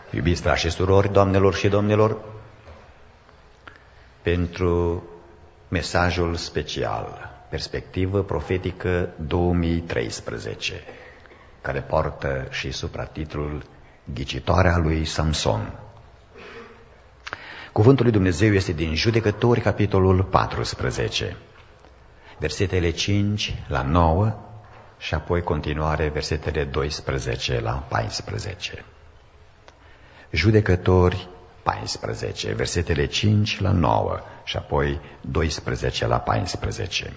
Iubiți frați și surori, doamnelor și domnilor, pentru mesajul special, Perspectivă profetică 2013, care poartă și supratitlul Ghicitoarea lui Samson. Cuvântul lui Dumnezeu este din Judecători, capitolul 14, versetele 5 la 9 și apoi continuare versetele 12 la 14. Judecători 14, versetele 5 la 9 și apoi 12 la 14.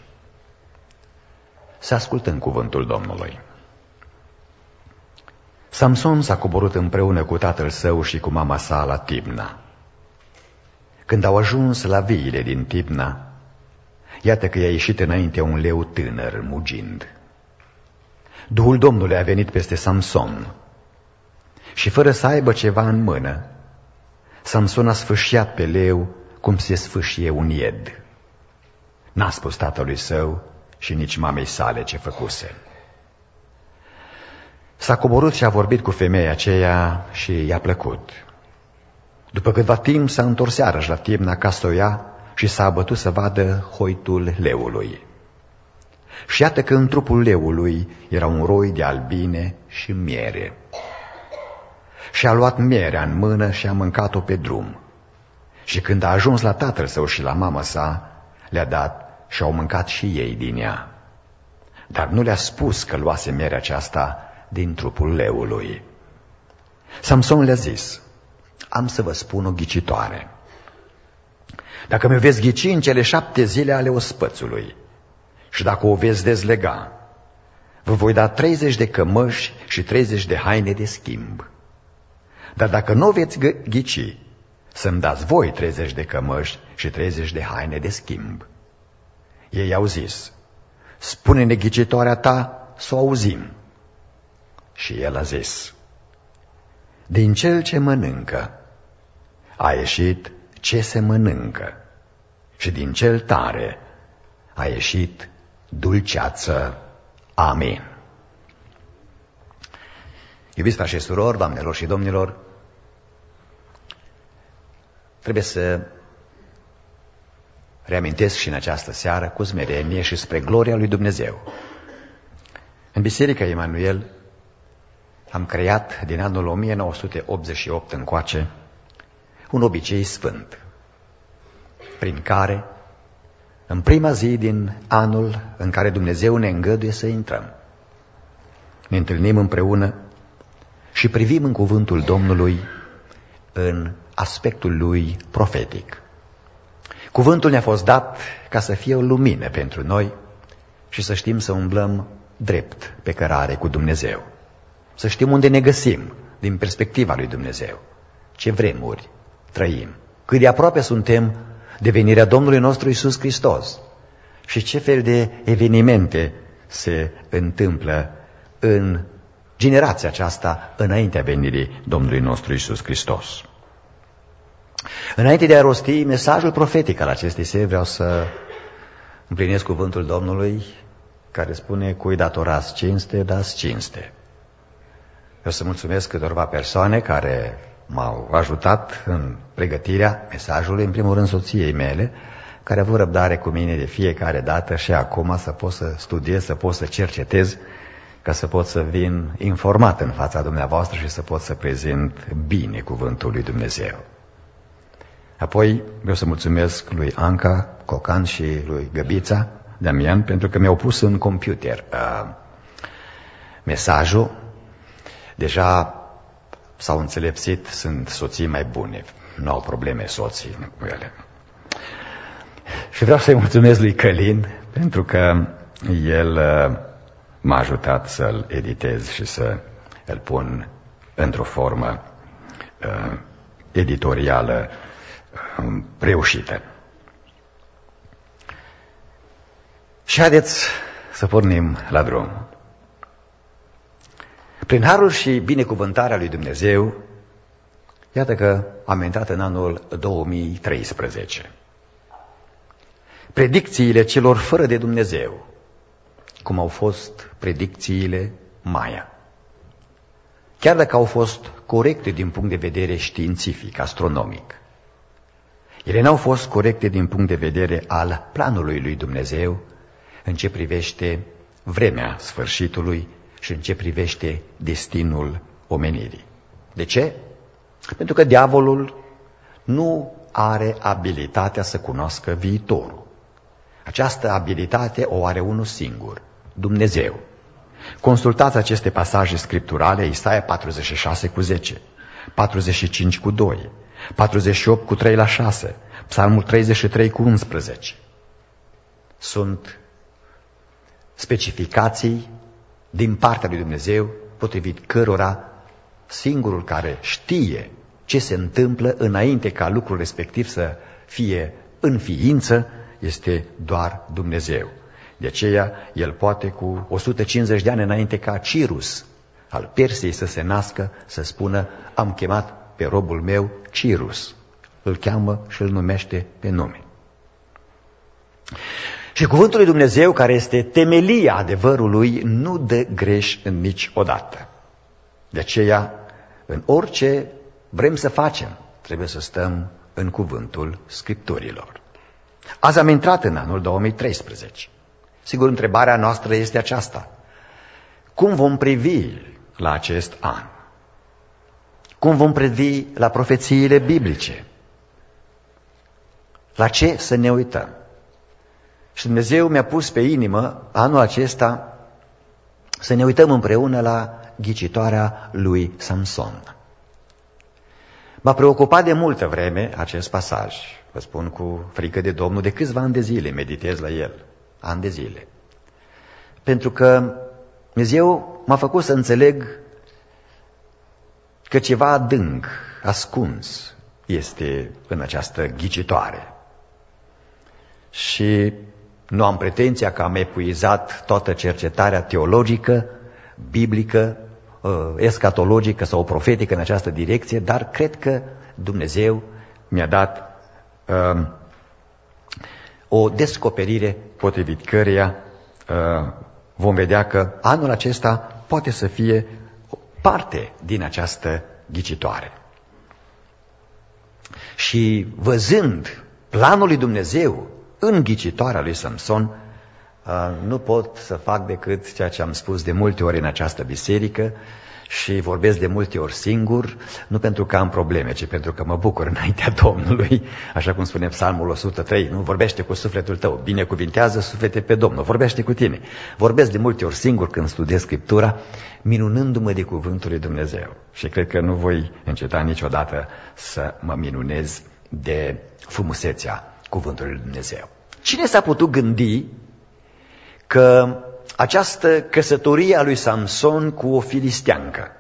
Să ascultăm cuvântul Domnului. Samson s-a coborât împreună cu tatăl său și cu mama sa la Timna. Când au ajuns la viile din Timna, iată că i-a ieșit înainte un leu tânăr, mugind. Duhul Domnului a venit peste Samson și fără să aibă ceva în mână, Samson a sfâșiat pe leu cum se sfâșie un ied. N-a spus tatălui său și nici mamei sale ce făcuse. S-a coborât și a vorbit cu femeia aceea și i-a plăcut. După câtva timp s-a întors iarăși la Timna ca să o ia și s-a abătut să vadă hoitul leului. Și iată că în trupul leului era un roi de albine și miere. Și a luat mierea în mână și a mâncat-o pe drum. Și când a ajuns la tatăl său și la mama sa, le-a dat și au mâncat și ei din ea. Dar nu le-a spus că luase mierea aceasta din trupul leului. Samson le-a zis: am să vă spun o ghicitoare. Dacă mi-o veți ghici în cele 7 zile ale ospățului și dacă o veți dezlega, vă voi da 30 de cămăși și 30 de haine de schimb. Dar dacă nu o veți ghici, să-mi dați voi 30 de cămăși și 30 de haine de schimb. Ei au zis: spune-ne ghicitoarea ta să o auzim. Și el a zis: din cel ce mănâncă a ieșit ce se mănâncă și din cel tare a ieșit dulceață. Amin. Iubiți frați și surori, doamnelor și domnilor, trebuie să reamintesc și în această seară cu smerenie și spre gloria lui Dumnezeu. În Biserica Emanuel am creat din anul 1988 încoace un obicei sfânt, prin care, în prima zi din anul în care Dumnezeu ne îngăduie să intrăm, ne întâlnim împreună și privim în cuvântul Domnului în aspectul lui profetic. Cuvântul ne-a fost dat ca să fie o lumină pentru noi și să știm să umblăm drept pe cărare cu Dumnezeu. Să știm unde ne găsim din perspectiva lui Dumnezeu, ce vremuri trăim, cât de aproape suntem de venirea Domnului nostru Iisus Hristos și ce fel de evenimente se întâmplă în generația aceasta înaintea venirii Domnului nostru Iisus Hristos. Înainte de a rosti mesajul profetic al acestei serii, vreau să împlinesc cuvântul Domnului care spune: cui datorați cinste, dați cinste. Vreau să mulțumesc câtorva persoane care m-au ajutat în pregătirea mesajului, în primul rând soției mele, care a avut răbdare cu mine de fiecare dată și acum să pot să studiez, să pot să cercetez, ca să pot să vin informat în fața dumneavoastră și să pot să prezint bine cuvântul lui Dumnezeu. Apoi vreau să mulțumesc lui Anca Cocan și lui Găbița Damian pentru că mi-au pus în computer mesajul. Deja s-au înțelepsit, sunt soții mai bune, nu au probleme soții cu ele. Și vreau să-i mulțumesc lui Călin pentru că el m-a ajutat să-l editez și să îl pun într-o formă editorială reușită. Și haideți să pornim la drum. Prin harul și binecuvântarea lui Dumnezeu, iată că am intrat în anul 2013. Predicțiile celor fără de Dumnezeu, cum au fost predicțiile Maia. chiar dacă au fost corecte din punct de vedere științific, astronomic. Ele n-au fost corecte din punct de vedere al planului lui Dumnezeu în ce privește vremea sfârșitului și în ce privește destinul omenirii. De ce? Pentru că diavolul nu are abilitatea să cunoască viitorul. Această abilitate o are unul singur, Dumnezeu. Consultați aceste pasaje scripturale, Isaia 46:10, 45:2, 48:3-6, Psalmul 33:11. Sunt specificații din partea lui Dumnezeu, potrivit cărora singurul care știe ce se întâmplă înainte ca lucrul respectiv să fie în ființă este doar Dumnezeu. De aceea, el poate cu 150 de ani înainte ca Cirus al Persiei să se nască, să spună: am chemat pe robul meu Cirus. Îl cheamă și îl numește pe nume. Și cuvântul lui Dumnezeu, care este temelia adevărului, nu dă greș în niciodată. De aceea, în orice vrem să facem, trebuie să stăm în cuvântul Scripturilor. Azi am intrat în anul 2013. Sigur, întrebarea noastră este aceasta: cum vom privi la acest an? Cum vom privi la profețiile biblice? La ce să ne uităm? Și Dumnezeu mi-a pus pe inimă anul acesta să ne uităm împreună la ghicitoarea lui Samson. M-a preocupat de multă vreme acest pasaj. Vă spun cu frică de Domnul, de câțiva ani de zile meditez la el. Ani de zile. Pentru că Dumnezeu m-a făcut să înțeleg că ceva adânc, ascuns, este în această ghicitoare. Și nu am pretenția că am epuizat toată cercetarea teologică, biblică, escatologică sau profetică în această direcție, dar cred că Dumnezeu mi-a dat o descoperire potrivit căreia vom vedea că anul acesta poate să fie parte din această ghicitoare. Și văzând planul lui Dumnezeu în ghicitoarea lui Samson, nu pot să fac decât ceea ce am spus de multe ori în această biserică și vorbesc de multe ori singur, nu pentru că am probleme, ci pentru că mă bucur înaintea Domnului, așa cum spune Psalmul 103, nu vorbește cu sufletul tău, binecuvintează suflete pe Domnul, vorbește cu tine. Vorbesc de multe ori singur când studiez Scriptura, minunându-mă de cuvântul lui Dumnezeu. Și cred că nu voi înceta niciodată să mă minunez de frumusețea cuvântului lui Dumnezeu. Cine s-a putut gândi că această căsătorie a lui Samson cu o filisteancă,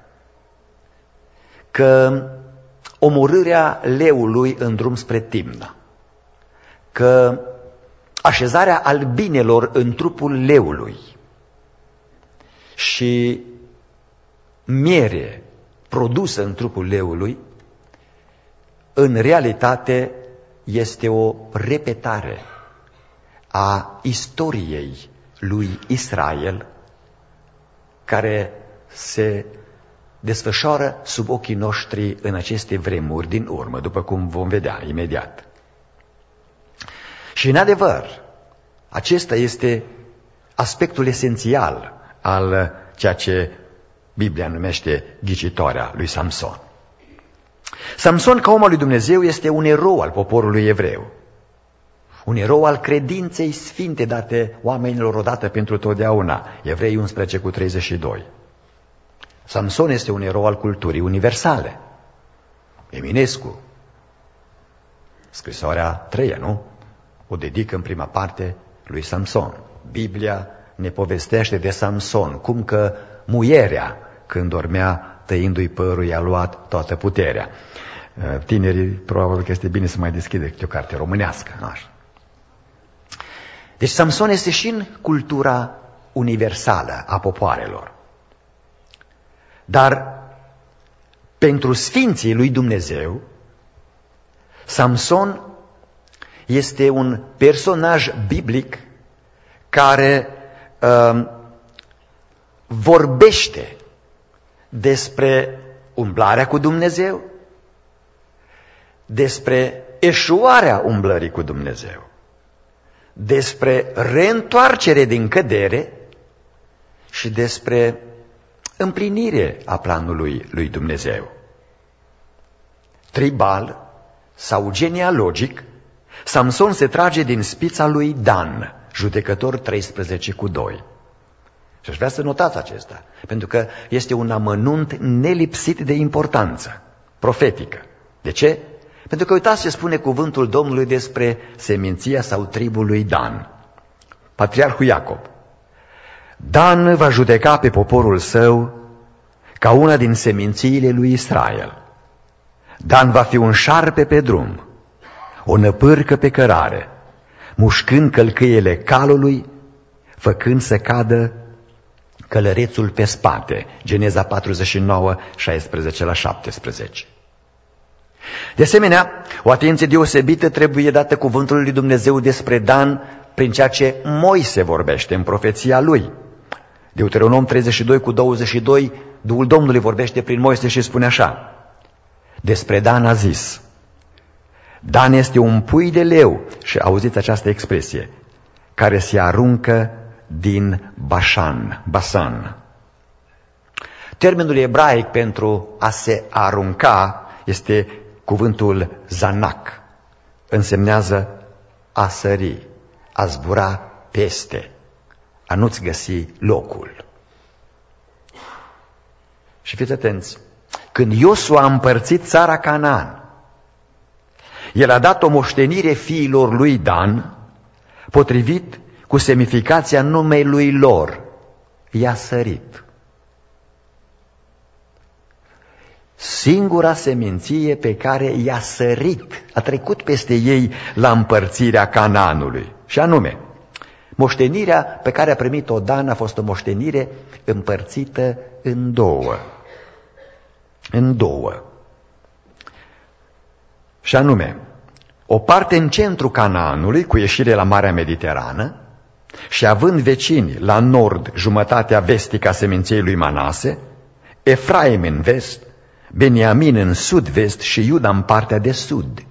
că omorârea leului în drum spre Timna, că așezarea albinelor în trupul leului și miere produsă în trupul leului, în realitate este o repetare a istoriei lui Israel, care se desfășoară sub ochii noștri în aceste vremuri din urmă, după cum vom vedea imediat. Și în adevăr, acesta este aspectul esențial al ceea ce Biblia numește ghicitoarea lui Samson. Samson, ca om al lui Dumnezeu, este un erou al poporului evreu. Un erou al credinței sfinte date oamenilor odată pentru totdeauna. Evrei 11:32. Samson este un erou al culturii universale. Eminescu, scrisoarea 3, nu? O dedică în prima parte lui Samson. Biblia ne povestește de Samson, cum că muierea, când dormea, tăindu-i părul, i-a luat toată puterea. Tinerii, probabil că este bine să mai deschidă câte o carte românească, nu așa? Deci Samson este și în cultura universală a popoarelor. Dar pentru sfinții lui Dumnezeu, Samson este un personaj biblic care vorbește despre umblarea cu Dumnezeu, despre eșuarea umblării cu Dumnezeu, despre reîntoarcere din cădere și despre împlinire a planului lui Dumnezeu. Tribal sau genealogic, Samson se trage din spița lui Dan, Judecător 13:2. Și aș vrea să notați acesta, pentru că este un amănunt nelipsit de importanță profetică. De ce? Pentru că uitați ce spune cuvântul Domnului despre seminția sau tribul lui Dan. Patriarhul Iacob: Dan va judeca pe poporul său ca una din semințiile lui Israel. Dan va fi un șarpe pe drum, o năpârcă pe cărare, mușcând călcâiele calului, făcând să cadă călărețul pe spate. Geneza 49:16-17. De asemenea, o atenție deosebită trebuie dată cuvântului lui Dumnezeu despre Dan prin ceea ce Moise vorbește în profeția lui. Deuteronom 32:22, Duhul Domnului vorbește prin Moise și spune așa: despre Dan a zis: Dan este un pui de leu, și auziți această expresie, care se aruncă din Basan. Termenul ebraic pentru a se arunca este cuvântul zanak. Însemnează a sări, a zbura peste, a nu-ți găsi locul. Și fiți atenți, când Iosua a împărțit țara Canaan, el a dat o moștenire fiilor lui Dan, potrivit cu semnificația numelui lor, i-a sărit. Singura seminție pe care i-a sărit, a trecut peste ei la împărțirea Canaanului, și anume, moștenirea pe care a primit-o Dan a fost o moștenire împărțită în două. Și anume, o parte în centrul Canaanului, cu ieșire la Marea Mediterană, și având vecini la nord jumătatea vestică a seminției lui Manase, Efraim în vest, Beniamin în sud-vest și Iuda în partea de sud.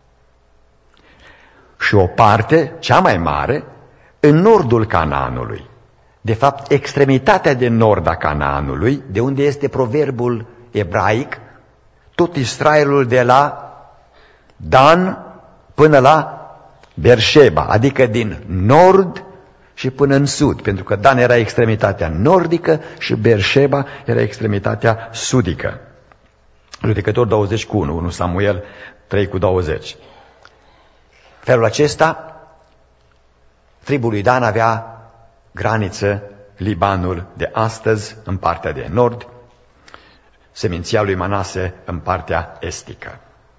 Și o parte, cea mai mare, în nordul Canaanului. De fapt, extremitatea de nord a Canaanului, de unde este proverbul ebraic, tot Israelul de la Dan până la Beersheba, adică din nord și până în sud, pentru că Dan era extremitatea nordică și Beersheba era extremitatea sudică. Judecător 20:1, 1 Samuel 3:20. Felul acesta, tribul lui Dan avea graniță Libanul de astăzi în partea de nord, seminția lui Manase în partea estică.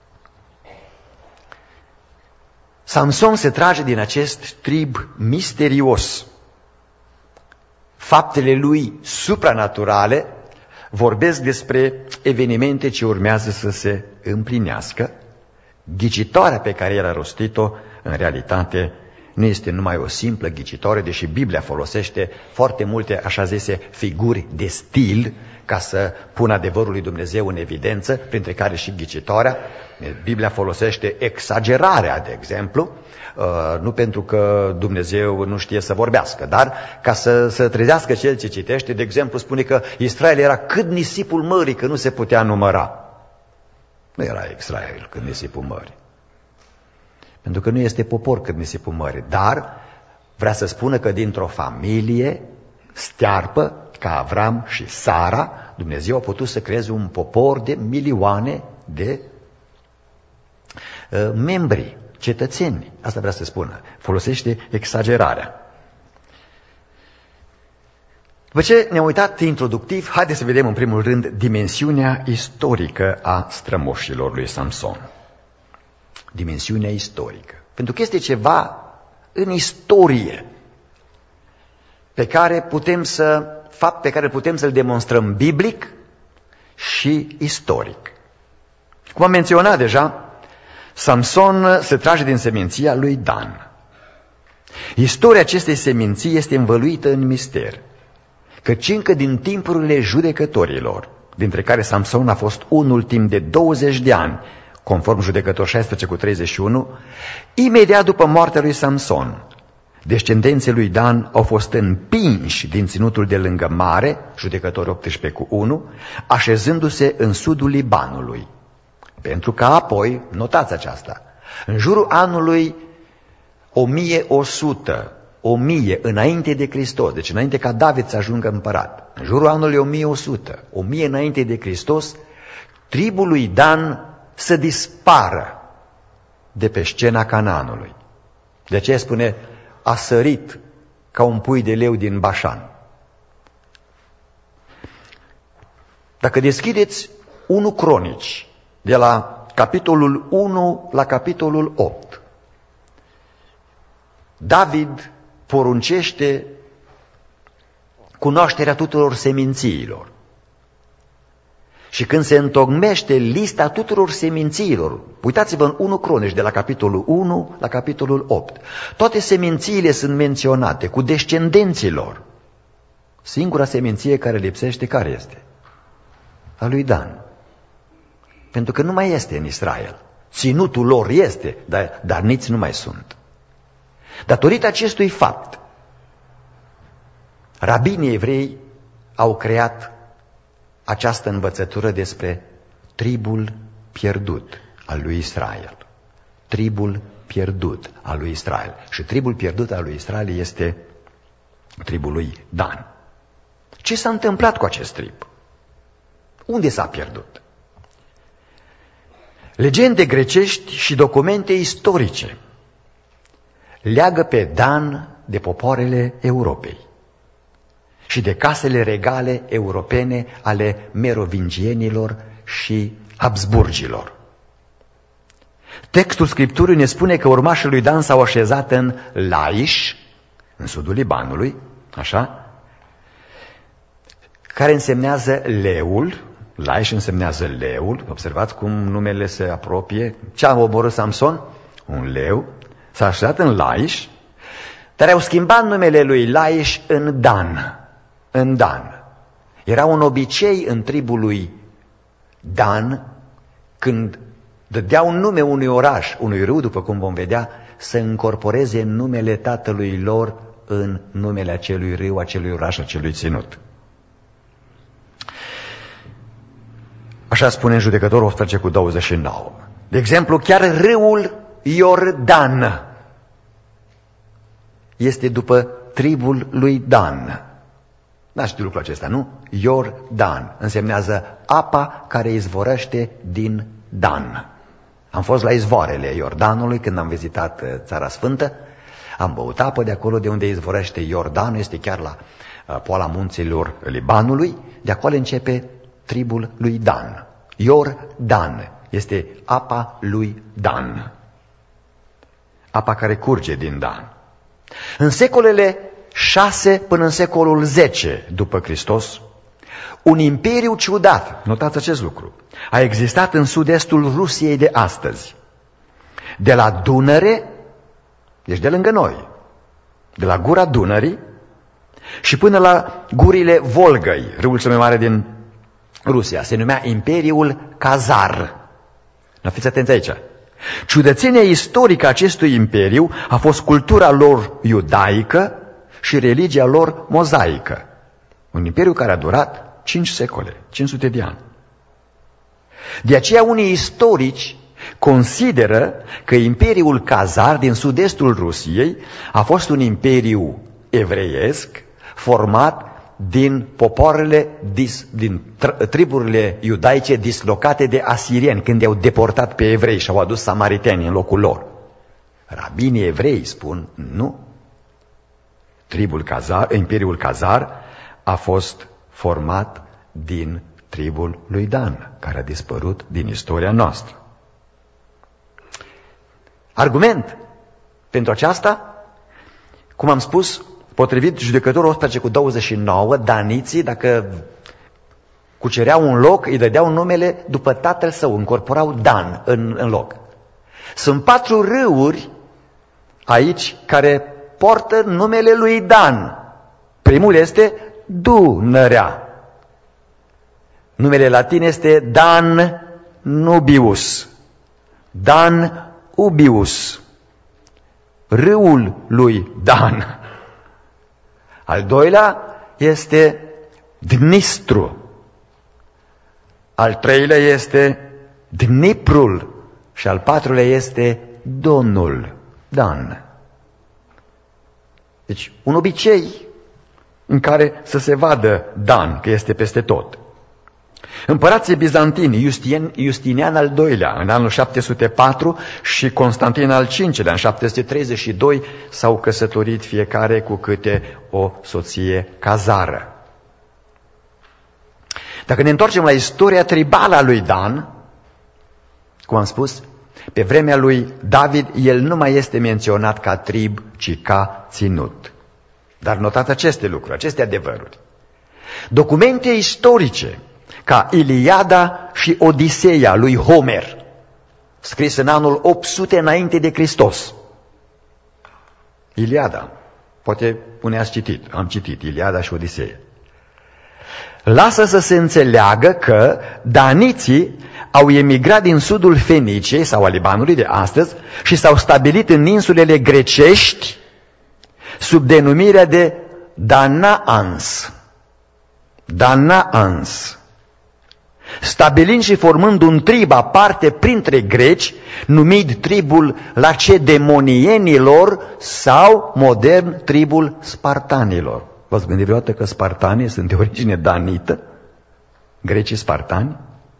Samson se trage din acest trib misterios. Faptele lui supranaturale vorbesc despre evenimente ce urmează să se împlinească. Ghicitoarea pe care el a rostit-o, în realitate, nu este numai o simplă ghicitoare, deși Biblia folosește foarte multe, așa zise, figuri de stil ca să pună adevărul lui Dumnezeu în evidență, printre care și ghicitoarea. Biblia folosește exagerarea, de exemplu, nu pentru că Dumnezeu nu știe să vorbească, dar ca să trezească cel ce citește. De exemplu, spune că Israel era cât nisipul mării, că nu se putea număra. Nu era Israel cât nisipul mării, pentru că nu este popor cât nisipul mării, dar vrea să spună că dintr-o familie stearpă ca Avram și Sara, Dumnezeu a putut să creeze un popor de milioane de membri, cetățeni. Asta vrea să spună. Folosește exagerarea. După ce ne-am uitat introductiv, haideți să vedem în primul rând dimensiunea istorică a strămoșilor lui Samson. Dimensiunea istorică. Pentru că este ceva în istorie fapt pe care putem să-l demonstrăm biblic și istoric. Cum am menționat deja, Samson se trage din seminția lui Dan. Istoria acestei seminții este învăluită în mister, căci încă din timpurile judecătorilor, dintre care Samson a fost unul timp de 20 de ani, conform Judecători 16:31, imediat după moartea lui Samson, descendenții lui Dan au fost împinși din ținutul de lângă mare, Judecători 18:1, așezându-se în sudul Libanului. Pentru că apoi, notați aceasta, în jurul anului 1100 înainte de Hristos, deci înainte ca David să ajungă împărat, în jurul anului 1000 înainte de Hristos, tribul lui Dan să dispară de pe scena Canaanului. De aceea spune, a sărit ca un pui de leu din Bașan. Dacă deschideți 1 Cronici, de la capitolul 1 la capitolul 8, David poruncește cunoașterea tuturor semințiilor. Și când se întocmește lista tuturor semințiilor, uitați-vă în 1 Cronici, de la capitolul 1 la capitolul 8, toate semințiile sunt menționate cu descendenții lor. Singura seminție care lipsește, care este? A lui Dan. Pentru că nu mai este în Israel. Ținutul lor este, dar nici nu mai sunt. Datorită acestui fapt, rabinii evrei au creat această învățătură despre tribul pierdut al lui Israel. Tribul pierdut al lui Israel. Și tribul pierdut al lui Israel este tribul lui Dan. Ce s-a întâmplat cu acest trib? Unde s-a pierdut? Legende grecești și documente istorice leagă pe Dan de popoarele Europei și de casele regale europene ale merovingienilor și habsburgilor. Textul Scripturii ne spune că urmașii lui Dan s-au așezat în Laiș, în sudul Libanului, așa, care însemnează leul. Laiș însemnează leul. Observați cum numele se apropie. Ce a omorât Samson? Un leu. S-a așezat în Laiș, dar au schimbat numele lui Laiș în Dan. În Dan. Era un obicei în tribul lui Dan, când dădeau un nume unui oraș, unui râu, după cum vom vedea, să încorporeze numele tatălui lor în numele acelui râu, acelui oraș, acelui ținut. Așa spune în Judecători 18:29. De exemplu, chiar râul Iordan este după tribul lui Dan. N-aș știu lucrul acesta, nu? Iordan însemnează apa care izvorăște din Dan. Am fost la izvoarele Iordanului când am vizitat Țara Sfântă. Am băut apă de acolo de unde izvorăște Iordanul, este chiar la poala munților Libanului. De acolo începe tribul lui Dan. Iordan este apa lui Dan. Apa care curge din Dan. În secolele 6 până în secolul 10 după Hristos, un imperiu ciudat, notați acest lucru, a existat în sud-estul Rusiei de astăzi. De la Dunăre, deci de lângă noi, de la gura Dunării și până la gurile Volgăi, râul cel mai mare din Rusia, se numea Imperiul Khazar. Fiți atenți aici. Ciudățenia istorică a acestui imperiu a fost cultura lor iudaică și religia lor mozaică. Un imperiu care a durat 5 secole, 500 de ani. De aceea unii istorici consideră că Imperiul Khazar din sud-estul Rusiei a fost un imperiu evreiesc format din popoarele, din triburile iudaice dislocate de asirieni când i-au deportat pe evrei și au adus samariteni în locul lor. Rabinii evrei spun nu. Imperiul Khazar a fost format din tribul lui Dan, care a dispărut din istoria noastră. Argument pentru aceasta, cum am spus, potrivit Judecătorul 18:29, daniții, dacă cucereau un loc, îi dădeau numele după tatăl său, încorporau Dan în loc. Sunt 4 râuri aici care poartă numele lui Dan. Primul este Dunărea. Numele latin este Danubius. Danubius. Râul lui Dan. Al doilea este Dnistru. Al treilea este Dniprul. Și al patrulea este Donul. Dan. Deci un obicei în care să se vadă Dan, că este peste tot. Împărații bizantini, Justinian al II-lea în anul 704 și Constantin al V-lea în 732 s-au căsătorit fiecare cu câte o soție cazară. Dacă ne întoarcem la istoria tribală a lui Dan, cum am spus, pe vremea lui David el nu mai este menționat ca trib, ci ca ținut. Dar notați aceste lucruri, aceste adevăruri. Documente istorice ca Iliada și Odiseea lui Homer, scris în anul 800 înainte de Hristos. Iliada, poate ați citit, am citit Iliada și Odiseea. Lasă să se înțeleagă că daniții au emigrat din sudul Feniciei sau al Libanului de astăzi și s-au stabilit în insulele grecești sub denumirea de Danaans. Danaans. Stabilind și formând un trib aparte printre greci, numit tribul lacedemonienilor sau, modern, tribul spartanilor. V-ați gândit vreodată că spartanii sunt de origine danită? Grecii spartani?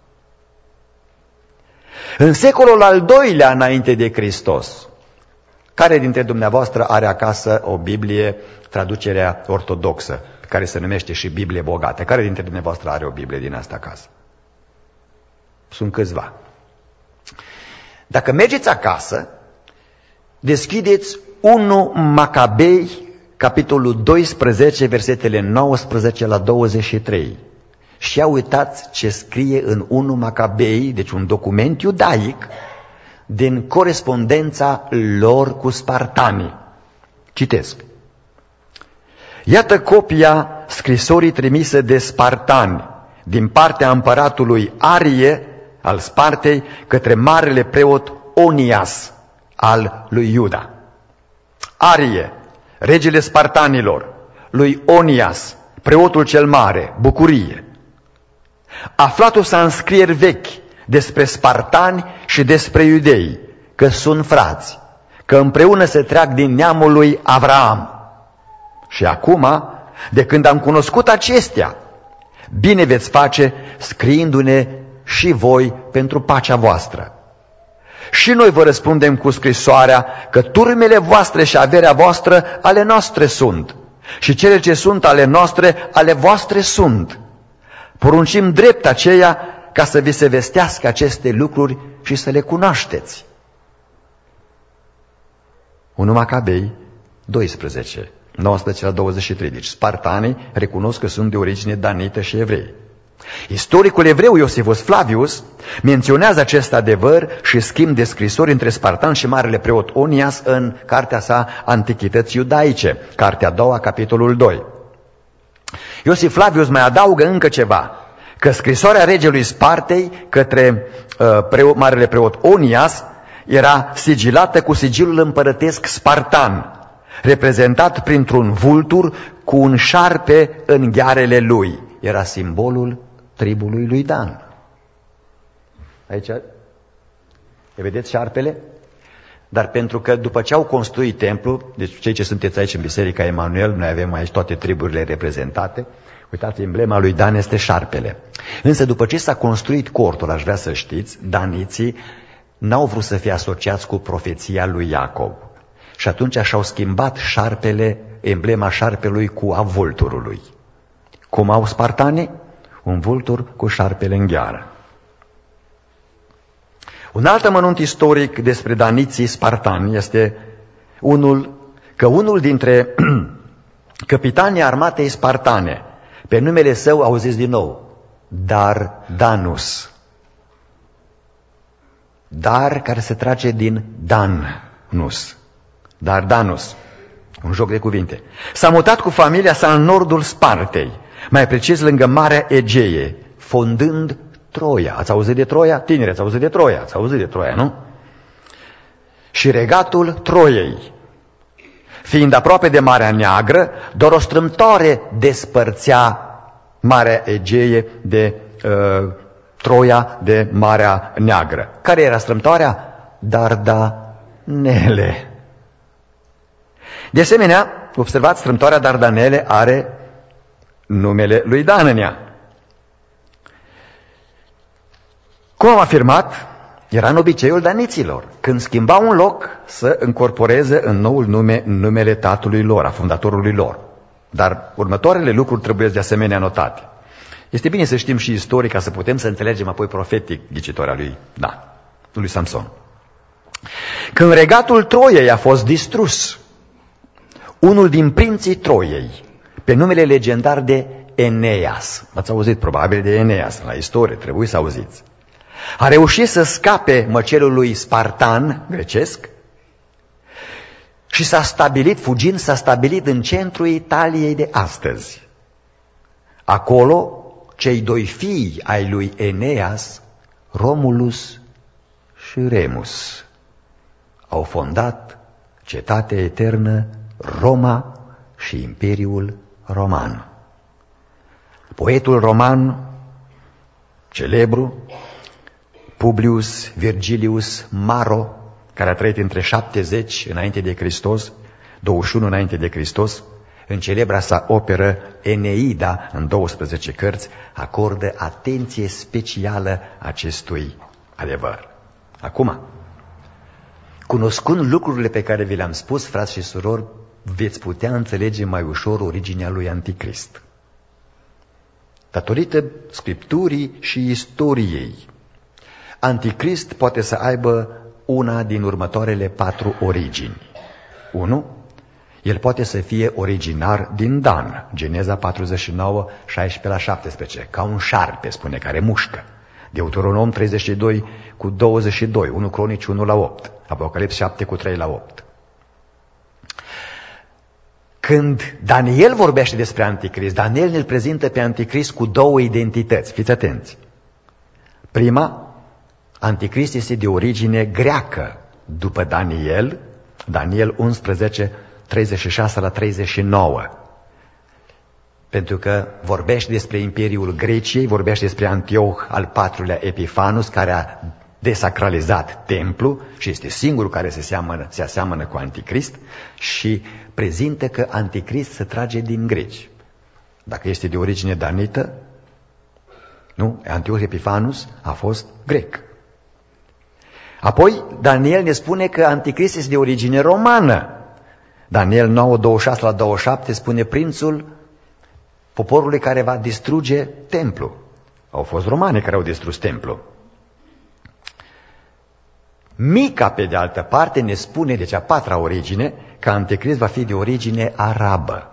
În secolul al II-lea înainte de Hristos, care dintre dumneavoastră are acasă o Biblie, traducerea ortodoxă, care se numește și Biblie bogată? Care dintre dumneavoastră are o Biblie din asta acasă? Sunt câțiva. Dacă mergeți acasă, deschideți 1 Macabei, capitolul 12, versetele 19 la 23. Și ia uitați ce scrie în 1 Macabei, deci un document iudaic, din corespondența lor cu spartanii. Citesc. Iată copia scrisorii trimise de spartani din partea împăratului Arie al Spartei către marele preot Onias al lui Iuda. Arie, regele spartanilor, lui Onias, preotul cel mare, bucurie. Aflatu-s în scrieri vechi despre spartani și despre iudei, că sunt frați, că împreună se treac din neamul lui Avraam. Și acum, de când am cunoscut acestea, bine veți face scriindu-ne și voi pentru pacea voastră. Și noi vă răspundem cu scrisoarea că turmele voastre și averea voastră ale noastre sunt, și cele ce sunt ale noastre, ale voastre sunt. Poruncim drept aceea ca să vi se vestească aceste lucruri și să le cunoașteți. 1 Macabei 12, 19 la 23. Deci spartanii recunosc că sunt de origine danită și evrei. Istoricul evreu Iosifus Flavius menționează acest adevăr și schimb de scrisori între spartani și marele preot Onias în cartea sa Antichități iudaice, cartea a doua, capitolul 2. Iosif Flavius mai adaugă încă ceva, că scrisoarea regelui Spartei către marele preot Onias era sigilată cu sigilul împărătesc spartan, reprezentat printr-un vultur cu un șarpe în ghearele lui. Era simbolul tribului lui Dan. Aici, vedeți șarpele? Dar pentru că după ce au construit templul, deci cei ce sunteți aici în Biserica Emanuel, noi avem aici toate triburile reprezentate, uitați, emblema lui Dan este șarpele. Însă după ce s-a construit cortul, aș vrea să știți, daniții n-au vrut să fie asociați cu profeția lui Iacob. Și atunci și-au schimbat șarpele, emblema șarpelui cu a vulturului. Cum au spartanii? Un vultur cu șarpele în gheară. Un alt amănunt istoric despre daniții spartani este că unul dintre capitanii armatei spartane, pe numele său, auziți din nou, Dardanus. Dar care se trage din Danus. Dardanus, un joc de cuvinte. S-a mutat cu familia sa în nordul Spartei, mai precis lângă Marea Egee, fondând Troia. Ați auzit de Troia? Tineri, ați auzit de Troia? Ați auzit de Troia, nu? Și regatul Troiei, fiind aproape de Marea Neagră, doar o strâmtoare despărțea Marea Egee de Troia de Marea Neagră. Care era strâmtoarea? Dardanele. De asemenea, observați, strâmtoarea Dardanele are numele lui Dan în ea. Cum am afirmat, era în obiceiul daniților, când schimbau un loc, să încorporeze în noul nume numele tatălui lor, a fondatorului lor. Dar următoarele lucruri trebuie de asemenea notate. Este bine să știm și istoric, ca să putem să înțelegem apoi profetic ghicitoarea lui Samson. Când regatul Troiei a fost distrus, unul din prinții Troiei, pe numele legendar de Eneas, ați auzit probabil de Eneas, la istorie trebuie să auziți, a reușit să scape măcelului spartan grecesc și s-a stabilit în centrul Italiei de astăzi. Acolo, cei doi fii ai lui Eneas, Romulus și Remus, au fondat cetatea eternă Roma și Imperiul Roman. Poetul roman celebru, Publius Virgilius Maro, care a trăit între 70 înainte de Hristos, 21 înainte de Hristos, în celebra sa operă Eneida, în 12 cărți, acordă atenție specială acestui adevăr. Acum, cunoscând lucrurile pe care vi le-am spus, frați și surori, veți putea înțelege mai ușor originea lui Anticrist. Datorită Scripturii și istoriei, Anticrist poate să aibă una din următoarele 4 origini. 1. El poate să fie originar din Dan, Geneza 49, 16-17, ca un șarpe, spune, care mușcă. Deuteronom 32 cu 22, 1 Cronici 1 la 8, Apocalips 7 cu 3 la 8. Când Daniel vorbește despre Anticrist, Daniel ne-l prezintă pe Anticrist cu 2 identități. Fiți atenți. Prima, Anticrist este de origine greacă, după Daniel 11, 36 la 39. Pentru că vorbește despre Imperiul Greciei, vorbește despre Antioh al IV-lea Epifanus, care a desacralizat templu și este singurul care se aseamănă cu Anticrist și prezintă că Anticrist se trage din greci. Dacă este de origine danită, nu? Antioh Epifanus a fost grec. Apoi Daniel ne spune că Anticrist este de origine romană. Daniel 9, 26 la 27 spune prințul poporului care va distruge templu. Au fost romani care au distrus templu. Mica, pe de altă parte, ne spune, deci a 4-a origine, că Anticrist va fi de origine arabă,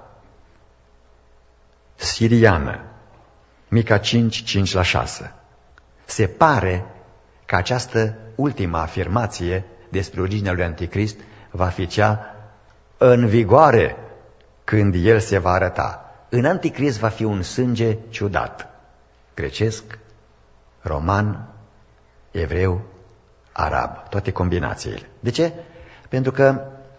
siriană. Mica 5, 5 la 6. Se pare că această ultima afirmație despre originea lui Anticrist va fi cea în vigoare când el se va arăta. În Anticrist va fi un sânge ciudat, grecesc, roman, evreu, arab, toate combinațiile. De ce? Pentru că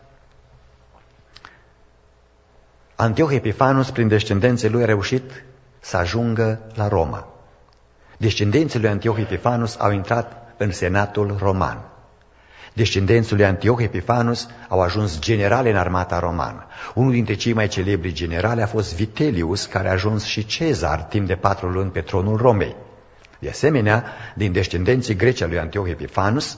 Antioh Epifanus, prin descendenții lui, a reușit să ajungă la Roma. Descendenții lui Antioh Epifanus au intrat în senatul roman. Descendenții lui Antioh Epifanus au ajuns generali în armata romană. Unul dintre cei mai celebri generali a fost Vitellius, care a ajuns și Cezar timp de 4 luni pe tronul Romei. De asemenea, din descendenții greci al lui Antioh Epifanus,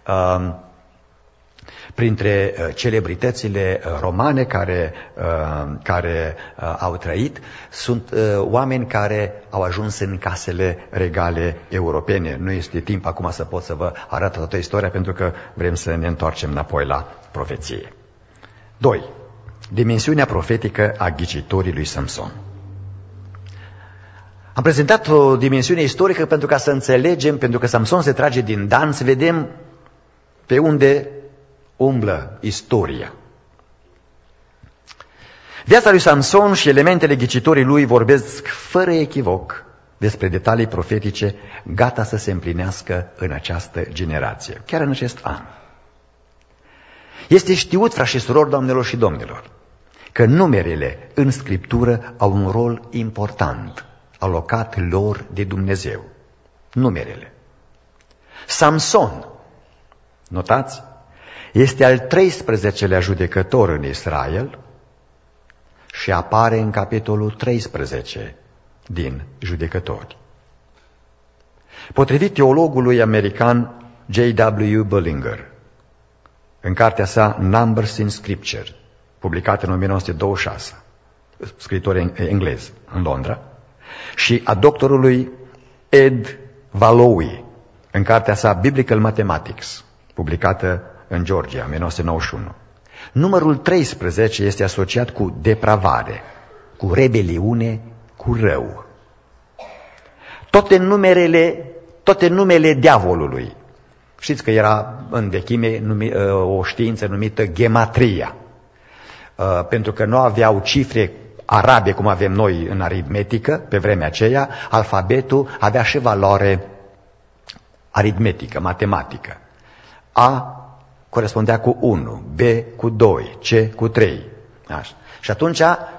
printre celebritățile romane care au trăit, sunt oameni care au ajuns în casele regale europene. Nu este timp acum să pot să vă arăt toată istoria, pentru că vrem să ne întoarcem înapoi la profeție. 2. Dimensiunea profetică a ghicitorii lui Samson. Am prezentat o dimensiune istorică pentru ca să înțelegem, pentru că Samson se trage din Dan, să vedem pe unde umblă istoria. Viața lui Samson și elementele ghicitorii lui vorbesc fără echivoc despre detalii profetice gata să se împlinească în această generație, chiar în acest an. Este știut, frați și surori, doamnelor și domnilor, că numerele în Scriptură au un rol important alocat lor de Dumnezeu. Numerele. Samson, notați, este al 13-lea judecător în Israel și apare în capitolul 13 din Judecători. Potrivit teologului american J.W. Bullinger, în cartea sa Numbers in Scripture, publicată în 1926, scriitor englez în Londra, și a doctorului Ed Valloi, în cartea sa Biblical Mathematics, publicată în Georgia, în 1991. Numărul 13 este asociat cu depravare, cu rebeliune, cu rău. Toate numele diavolului. Știți că era în vechime o știință numită gematria. Pentru că nu aveau cifre arabe cum avem noi în aritmetică, pe vremea aceea, alfabetul avea și valoare aritmetică, matematică. A corespundea cu 1, B cu 2, C cu 3. Așa. Și atunci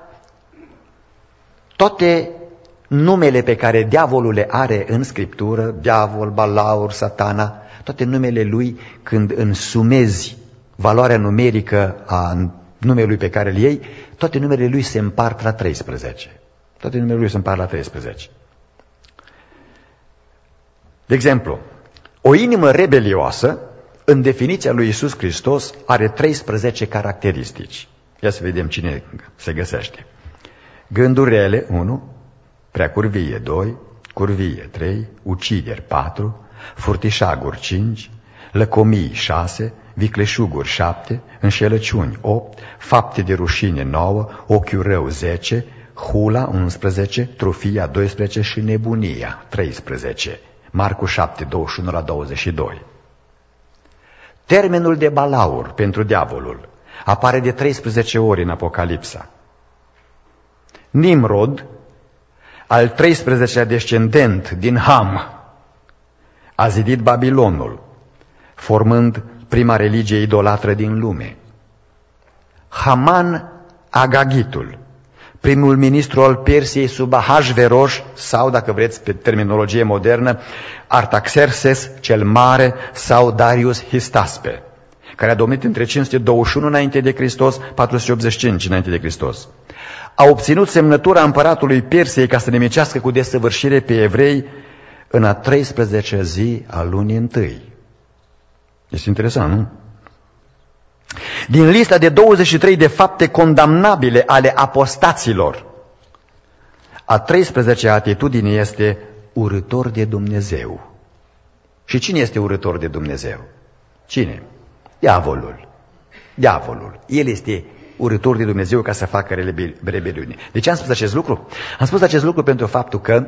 toate numele pe care diavolul le are în Scriptură, diavol, balaur, satana, toate numele lui, când însumezi valoarea numerică a numelui pe care îl iei, toate numele lui se împart la 13. Toate numele lui se împart la 13. De exemplu, o inimă rebelioasă, în definiția lui Iisus Hristos, are 13 caracteristici. Ia să vedem cine se găsește. Gânduri rele, 1, prea curvie, 2, curvie, 3, ucideri, 4, furtișaguri, 5, lăcomii, 6, vicleșuguri, 7, înșelăciuni, 8, fapte de rușine, 9, ochiul rău, 10, hula, 11, trufia, 12 și nebunia, 13. Marcu 7, 21 la 22. Termenul de balaur pentru diavolul apare de 13 ori în Apocalipsa. Nimrod, al 13-lea descendent din Ham, a zidit Babilonul, formând prima religie idolatră din lume. Haman Agagitul, primul ministru al Persiei sub Ahasveros, sau, dacă vreți, pe terminologie modernă, Artaxerxes cel Mare sau Darius Histaspe, care a domnit între 521 înainte de Hristos, 485 înainte de Hristos. A obținut semnătura împăratului Persiei ca să nimicească cu desăvârșire pe evrei în a 13-a zi a lunii întâi. Este interesant, nu? Din lista de 23 de fapte condamnabile ale apostaților, a 13-a atitudine este urâtor de Dumnezeu. Și cine este urâtor de Dumnezeu? Cine? Diavolul. Diavolul. El este urâtor de Dumnezeu ca să facă rebeliune. De ce am spus acest lucru? Am spus acest lucru pentru faptul că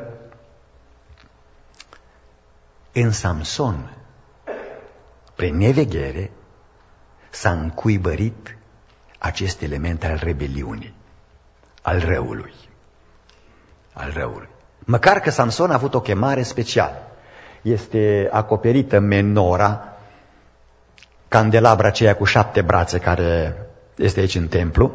în Samson, prin neveghere, s-a încuibărit acest element al rebeliunii, al răului. Al răului. Măcar că Samson a avut o chemare specială. Este acoperită menora, candelabra aceea cu 7 brațe care este aici în templu.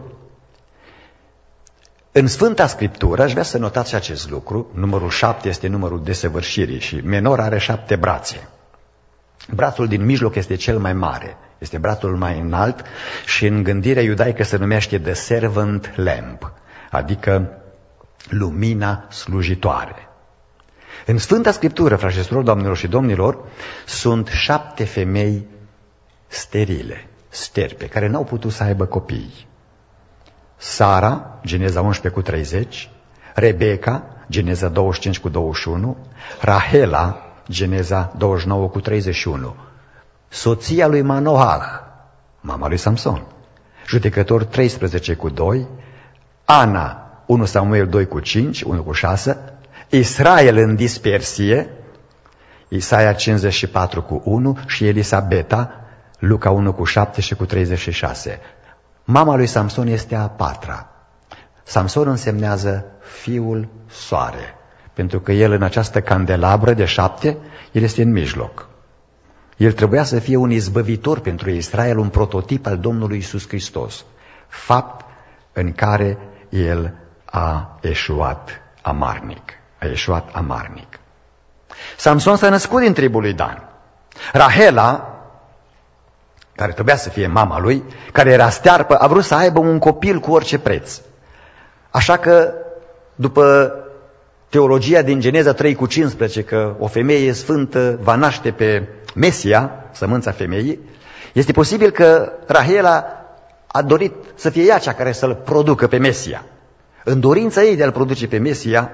În Sfânta Scriptură, aș vrea să notați acest lucru, numărul 7 este numărul desăvârșirii și menora are 7 brațe. Brațul din mijloc este cel mai mare, este brațul mai înalt și în gândirea iudaică se numește the servant lamp, adică lumina slujitoare. În Sfânta Scriptură, frați și surori, doamnelor și domnilor, sunt 7 femei sterile, sterpe, care n-au putut să aibă copii. Sara, Geneza 11 cu 30, Rebecca, Geneza 25 cu 21, Rahela, Geneza 29 cu 31, soția lui Manoah, mama lui Samson, Judecători 13 cu 2, Ana, 1 Samuel 2 cu 5, 1 cu 6, Israel în dispersie, Isaia 54 cu 1 și Elisabeta, Luca 1 cu 7 și cu 36. Mama lui Samson este a 4-a. Samson însemnează fiul soare, Pentru că el în această candelabră de 7, el este în mijloc. El trebuia să fie un izbăvitor pentru Israel, un prototip al Domnului Iisus Hristos. Fapt în care el a eșuat amarnic. A eșuat amarnic. Samson s-a născut din tribul lui Dan. Rahela, care trebuia să fie mama lui, care era stearpă, a vrut să aibă un copil cu orice preț. Așa că, după teologia din Geneza 3:15, că o femeie sfântă va naște pe Mesia, sămânța femeii, este posibil că Rahela a dorit să fie ea cea care să-l producă pe Mesia. În dorința ei de a-l produce pe Mesia,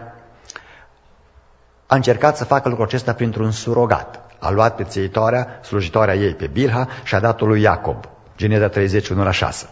a încercat să facă lucrul acesta printr-un surogat. A luat pe țeitoarea, slujitoarea ei, pe Bilha, și a dat-o lui Iacob. Geneza 31:6.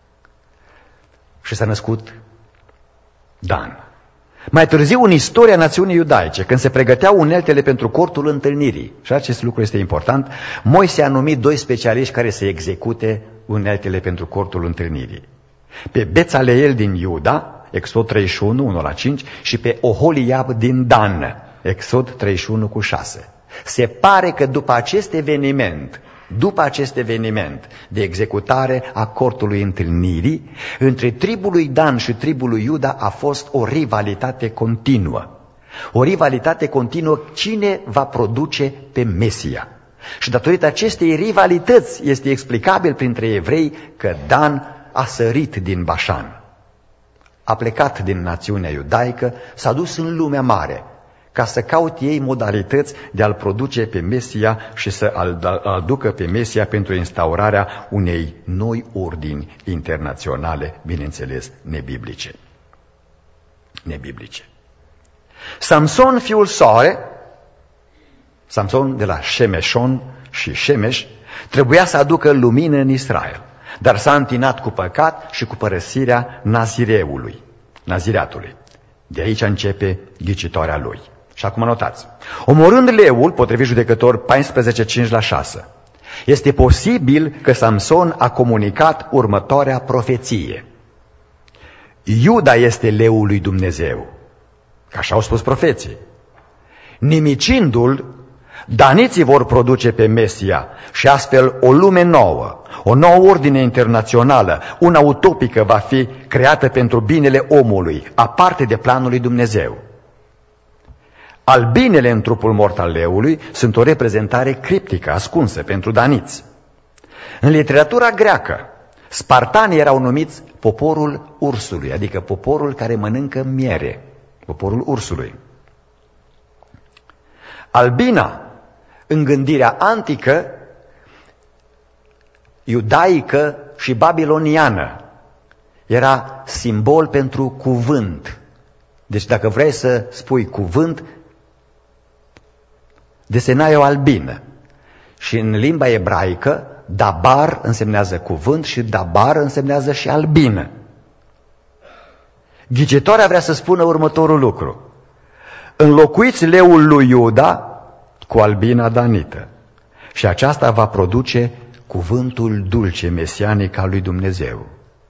Și s-a născut Dan. Mai târziu, în istoria națiunii iudaice, când se pregăteau uneltele pentru cortul întâlnirii, și acest lucru este important, Moise a numit 2 specialiști care să execute uneltele pentru cortul întâlnirii. Pe Bețaleel din Iuda, Exod 31:1-5, și pe Oholiab din Dan, Exod 31:6. Se pare că după acest eveniment de executare a cortului întâlnirii, între tribul lui Dan și tribul lui Iuda a fost o rivalitate continuă. O rivalitate continuă, cine va produce pe Mesia. Și datorită acestei rivalități este explicabil printre evrei că Dan a sărit din Bașan. A plecat din națiunea iudaică, s-a dus în lumea mare, ca să caut ei modalități de a-l produce pe Mesia și să-l aducă pe Mesia pentru instaurarea unei noi ordini internaționale, bineînțeles, nebiblice. Samson, fiul Soare, Samson de la Șemeșon și Șemeș, trebuia să aducă lumină în Israel, dar s-a întinat cu păcat și cu părăsirea nazireatului. De aici începe ghicitoarea lui. Și acum notați. Omorând leul, potrivit Judecători 14:5-6, este posibil că Samson a comunicat următoarea profeție. Iuda este leul lui Dumnezeu, că așa au spus profeții. Nimicindu-l, daniții vor produce pe Mesia și astfel o lume nouă, o nouă ordine internațională, una utopică va fi creată pentru binele omului, aparte de planul lui Dumnezeu. Albinele în trupul mort al leului sunt o reprezentare criptică, ascunsă pentru daniți. În literatura greacă, spartanii erau numiți poporul ursului, adică poporul care mănâncă miere, poporul ursului. Albina, în gândirea antică, iudaică și babiloniană, era simbol pentru cuvânt. Deci dacă vrei să spui cuvânt, desenai o albină. Și în limba ebraică, dabar însemnează cuvânt și dabar însemnează și albină. Ghicitoarea vrea să spună următorul lucru. Înlocuiți leul lui Iuda cu albina danită. Și aceasta va produce cuvântul dulce mesianic al lui Dumnezeu.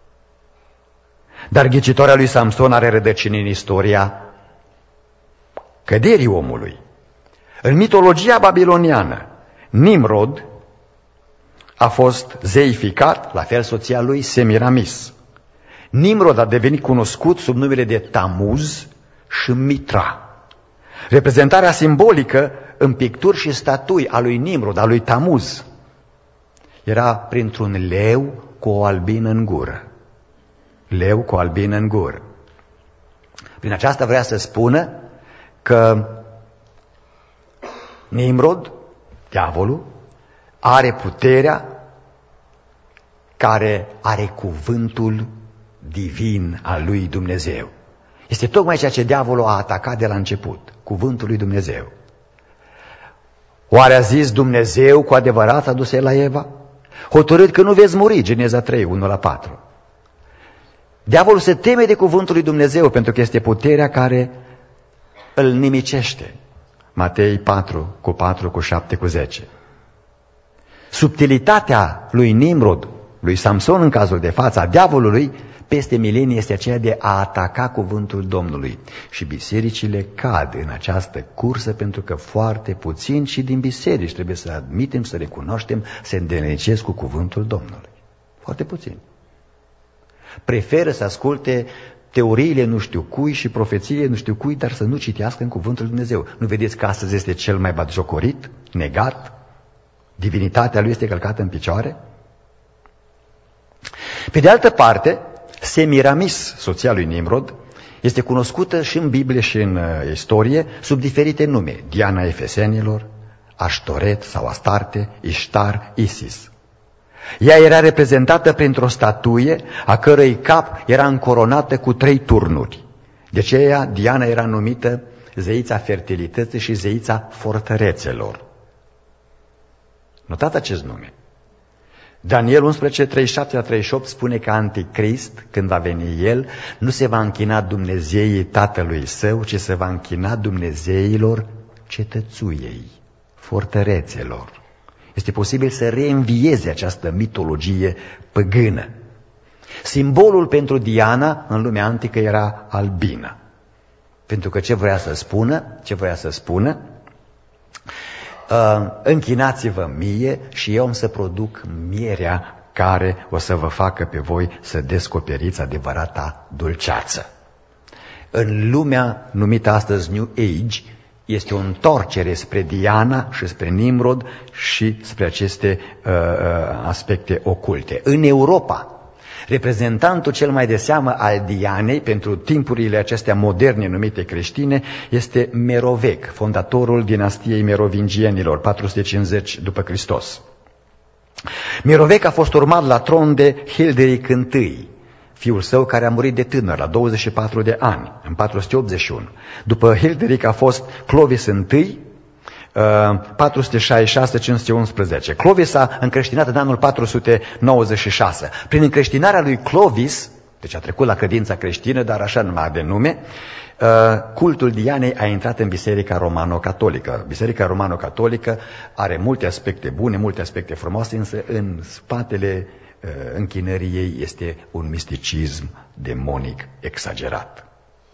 Dar ghicitoarea lui Samson are rădăcini în istoria căderii omului. În mitologia babiloniană, Nimrod a fost zeificat, la fel soția lui Semiramis. Nimrod a devenit cunoscut sub numele de Tamuz și Mitra. Reprezentarea simbolică în picturi și statui a lui Nimrod, a lui Tamuz, era printr-un leu cu o albină în gură. Leu cu o albină în gură. Prin aceasta vrea să spună că Nimrod, diavolul, are puterea care are cuvântul divin al lui Dumnezeu. Este tocmai ceea ce diavolul a atacat de la început, cuvântul lui Dumnezeu. Oare a zis Dumnezeu cu adevărat, a dus el la Eva? Hotărât că nu veți muri, Geneza 3:1-4. Diavolul se teme de cuvântul lui Dumnezeu pentru că este puterea care îl nimicește. Matei 4:4-7-10. Subtilitatea lui Nimrod, lui Samson în cazul de față, a diavolului, peste milenii este aceea de a ataca cuvântul Domnului. Și bisericile cad în această cursă pentru că foarte puțini și din biserici, trebuie să admitem, să recunoaștem, se îndeletnicesc cu cuvântul Domnului. Foarte puțini. Preferă să asculte teoriile nu știu cui și profețiile nu știu cui, dar să nu citească în cuvântul Lui Dumnezeu. Nu vedeți că astăzi este cel mai batjocorit, negat? Divinitatea lui este călcată în picioare? Pe de altă parte, Semiramis, soția lui Nimrod, este cunoscută și în Biblie și în istorie sub diferite nume. Diana Efesenilor, Aștoret sau Astarte, Iștar, Isis. Ea era reprezentată printr-o statuie a cărei cap era încoronată cu 3 turnuri. De aceea Diana era numită zeița fertilității și zeița fortărețelor. Notați acest nume. Daniel 11, 37-38 spune că Anticrist, când va veni el, nu se va închina Dumnezeii tatălui său, ci se va închina Dumnezeilor cetățuiei, fortărețelor. Este posibil să reînvieze această mitologie păgână. Simbolul pentru Diana în lumea antică era albină. Pentru că ce voia să spună? Închinați-vă mie și eu am să produc mierea care o să vă facă pe voi să descoperiți adevărata dulceață. În lumea numită astăzi New Age este o întorcere spre Diana și spre Nimrod și spre aceste aspecte oculte. În Europa, reprezentantul cel mai de seamă al Dianei pentru timpurile acestea moderne numite creștine este Merovec, fondatorul dinastiei merovingienilor, 450 după Hristos. Merovec a fost urmat la tron de Hilderic I, fiul său care a murit de tânăr, la 24 de ani, în 481. După Hilderic a fost Clovis I, 466-511. Clovis a încreștinat în anul 496. Prin încreștinarea lui Clovis, deci a trecut la credința creștină, dar așa numai de nume, cultul Dianei a intrat în Biserica Romano-Catolică. Biserica Romano-Catolică are multe aspecte bune, multe aspecte frumoase, însă în spatele închinării ei este un misticism demonic exagerat.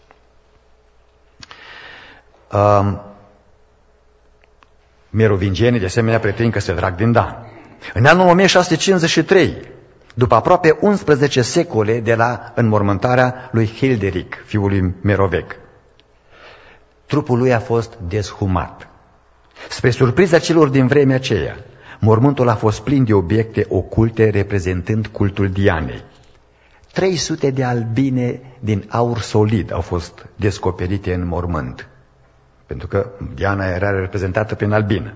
Merovingienii de asemenea pretind că se trag din Dan. În anul 1653, după aproape 11 secole de la înmormântarea lui Hilderic, fiul lui Merovec, trupul lui a fost deshumat. Spre surpriza celor din vremea aceea, mormântul a fost plin de obiecte oculte reprezentând cultul Dianei. 300 de albine din aur solid au fost descoperite în mormânt, pentru că Diana era reprezentată prin albină.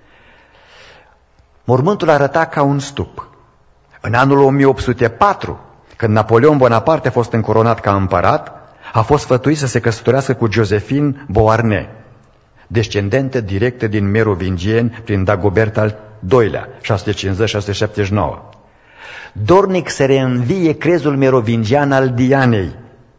Mormântul arăta ca un stup. În anul 1804, când Napoleon Bonaparte a fost încoronat ca împărat, a fost sfătuit să se căsătorească cu Josephine Beauharnais, descendentă directă din merovingieni prin Dagobert al II-lea, 650-679. Dornic să reînvie crezul merovingian al Dianei.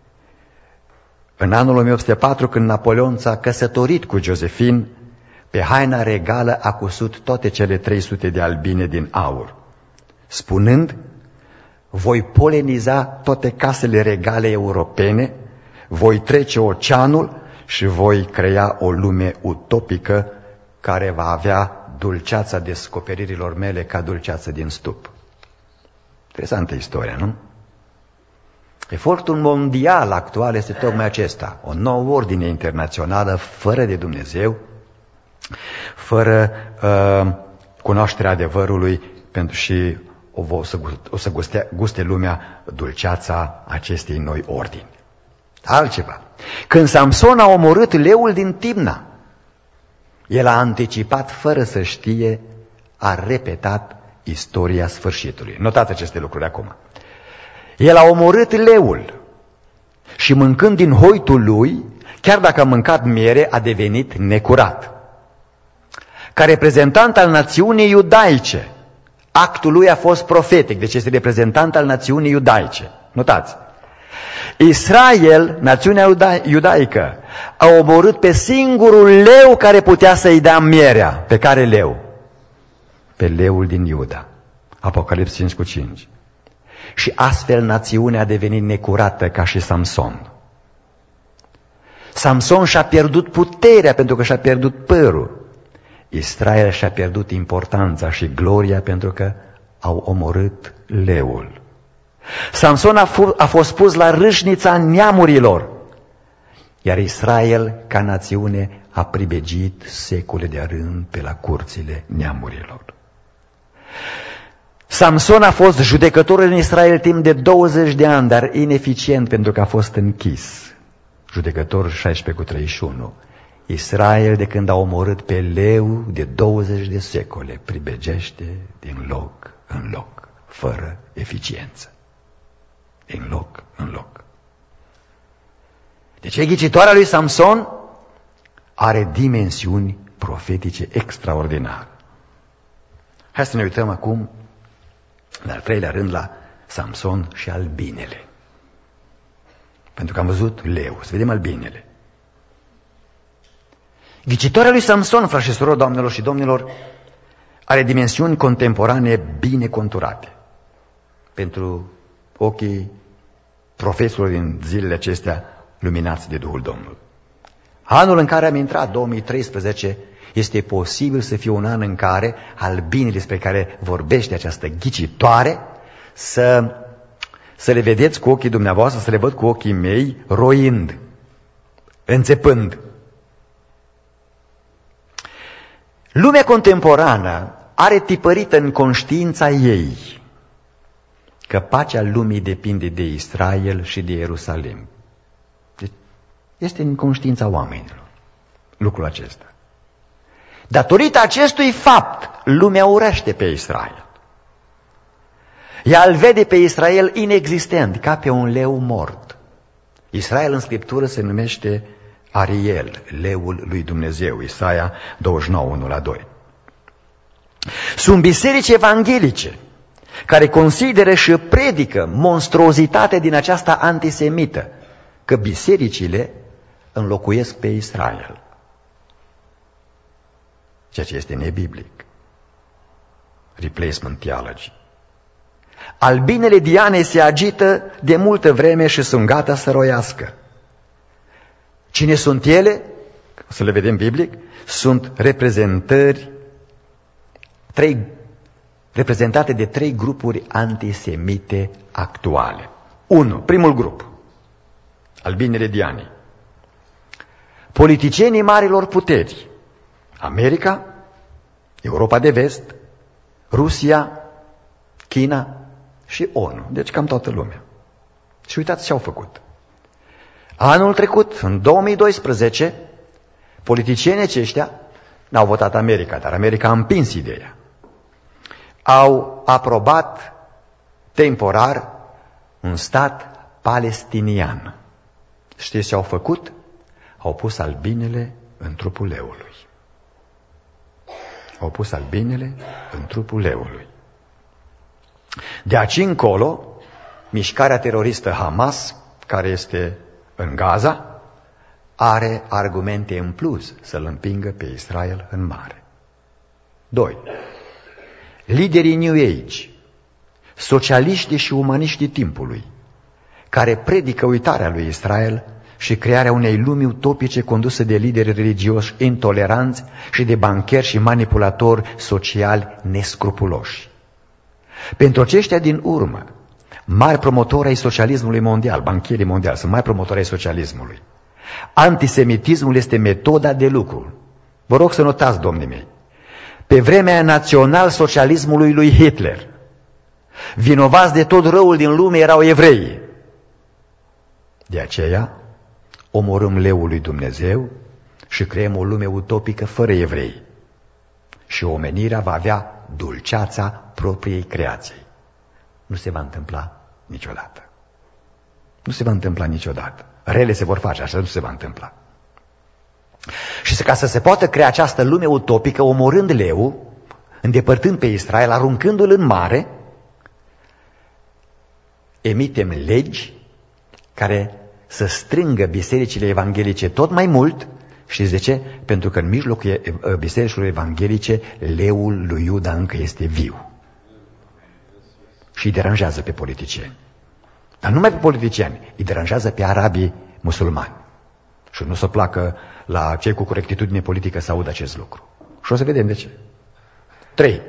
În anul 1804, când Napoleon s-a căsătorit cu Josephine, pe haina regală a cusut toate cele 300 de albine din aur, spunând: voi poleniza toate casele regale europene, voi trece oceanul și voi crea o lume utopică care va avea dulceața descoperirilor mele ca dulceață din stup. Interesantă istoria, nu? Efortul mondial actual este tocmai acesta, o nouă ordine internațională fără de Dumnezeu, fără cunoașterea adevărului, pentru și o să guste lumea dulceața acestei noi ordini. Altceva. Când Samson a omorât leul din Timna, el a anticipat fără să știe, a repetat istoria sfârșitului. Notați aceste lucruri acum. El a omorât leul și mâncând din hoitul lui, chiar dacă a mâncat miere, a devenit necurat. Ca reprezentant al națiunii iudaice, actul lui a fost profetic, deci este reprezentant al națiunii iudaice. Notați. Israel, națiunea iudaică, a omorât pe singurul leu care putea să-i dea mierea. Pe care leu? Pe leul din Iuda. Apocalips 5:5. și astfel națiunea a devenit necurată ca și Samson. Samson și-a pierdut puterea pentru că și-a pierdut părul. Israel și-a pierdut importanța și gloria pentru că au omorât leul. Samson a fost pus la râșnița neamurilor, iar Israel, ca națiune, a pribegit secole de rând pe la curțile neamurilor. Samson a fost judecător în Israel timp de 20 de ani, dar ineficient pentru că a fost închis. Judecător 16:31. Israel, de când a omorât pe leu de 20 de secole, pribegește din loc în loc, fără eficiență. Din loc în loc. Deci ghicitoarea lui Samson are dimensiuni profetice extraordinare. Hai să ne uităm acum, în al treilea rând, la Samson și albinele. Pentru că am văzut leu, să vedem albinele. Ghicitoarea lui Samson, frați și surori, doamnelor și domnilor, are dimensiuni contemporane bine conturate. Pentru ochii profesorilor din zilele acestea luminați de Duhul Domnului. Anul în care am intrat, 2013, este posibil să fie un an în care albinele despre care vorbește această ghicitoare să le vedeți cu ochii dumneavoastră, să le văd cu ochii mei roind, înțepând. Lumea contemporană are tipărită în conștiința ei că pacea lumii depinde de Israel și de Ierusalim. Deci este în conștiința oamenilor lucrul acesta. Datorită acestui fapt, lumea urăște pe Israel. Ea îl vede pe Israel inexistent, ca pe un leu mort. Israel în Scriptură se numește Ariel, leul lui Dumnezeu, Isaia 29:1-2. Sunt biserici evanghelice care consideră și predică monstruozitatea din aceasta antisemită, că bisericile înlocuiesc pe Israel. Ceea ce este nebiblic. Replacement theology. Albinele Dianei se agită de multă vreme și sunt gata să roiască. Cine sunt ele? Să le vedem biblic. Sunt reprezentate de 3 grupuri antisemite actuale. 1. Primul grup. Albinele Dianei. Politicienii marilor puteri. America, Europa de Vest, Rusia, China și ONU. Deci cam toată lumea. Și uitați ce au făcut. Anul trecut, în 2012, politicienii aceștia n-au votat America, dar America a împins ideea. Au aprobat temporar un stat palestinian. Știți ce au făcut? Au pus albinele în trupul leului. Au pus albinele în trupul leului. De aici încolo, mișcarea teroristă Hamas, care este în Gaza, are argumente în plus să-l împingă pe Israel în mare. 2. Liderii New Age, socialiștii și umaniștii timpului, care predică uitarea lui Israel și crearea unei lumi utopice condusă de lideri religioși intoleranți și de bancheri și manipulatori sociali nescrupuloși. Pentru aceștia din urmă, mari promotori ai socialismului mondial, bancherii mondiali, sunt mari promotori ai socialismului. Antisemitismul este metoda de lucru. Vă rog să notați, domnii mei, pe vremea național-socialismului lui Hitler, vinovați de tot răul din lume erau evreii. De aceea, omorâm leul lui Dumnezeu și creăm o lume utopică fără evrei. Și omenirea va avea dulceața propriei creației. Nu se va întâmpla niciodată. Nu se va întâmpla niciodată. Rele se vor face, așa nu se va întâmpla. Și ca să se poată crea această lume utopică, omorând leul, îndepărtând pe Israel, aruncându-l în mare, emitem legi care să strângă bisericile evanghelice tot mai mult. Știți de ce? Pentru că în mijlocul bisericilor evanghelice leul lui Iuda încă este viu. și îi deranjează pe politicieni. Dar nu numai pe politicieni, îi deranjează pe arabii musulmani. Și nu o să placă la cei cu corectitudine politică să audă acest lucru. Și o să vedem de ce. 3.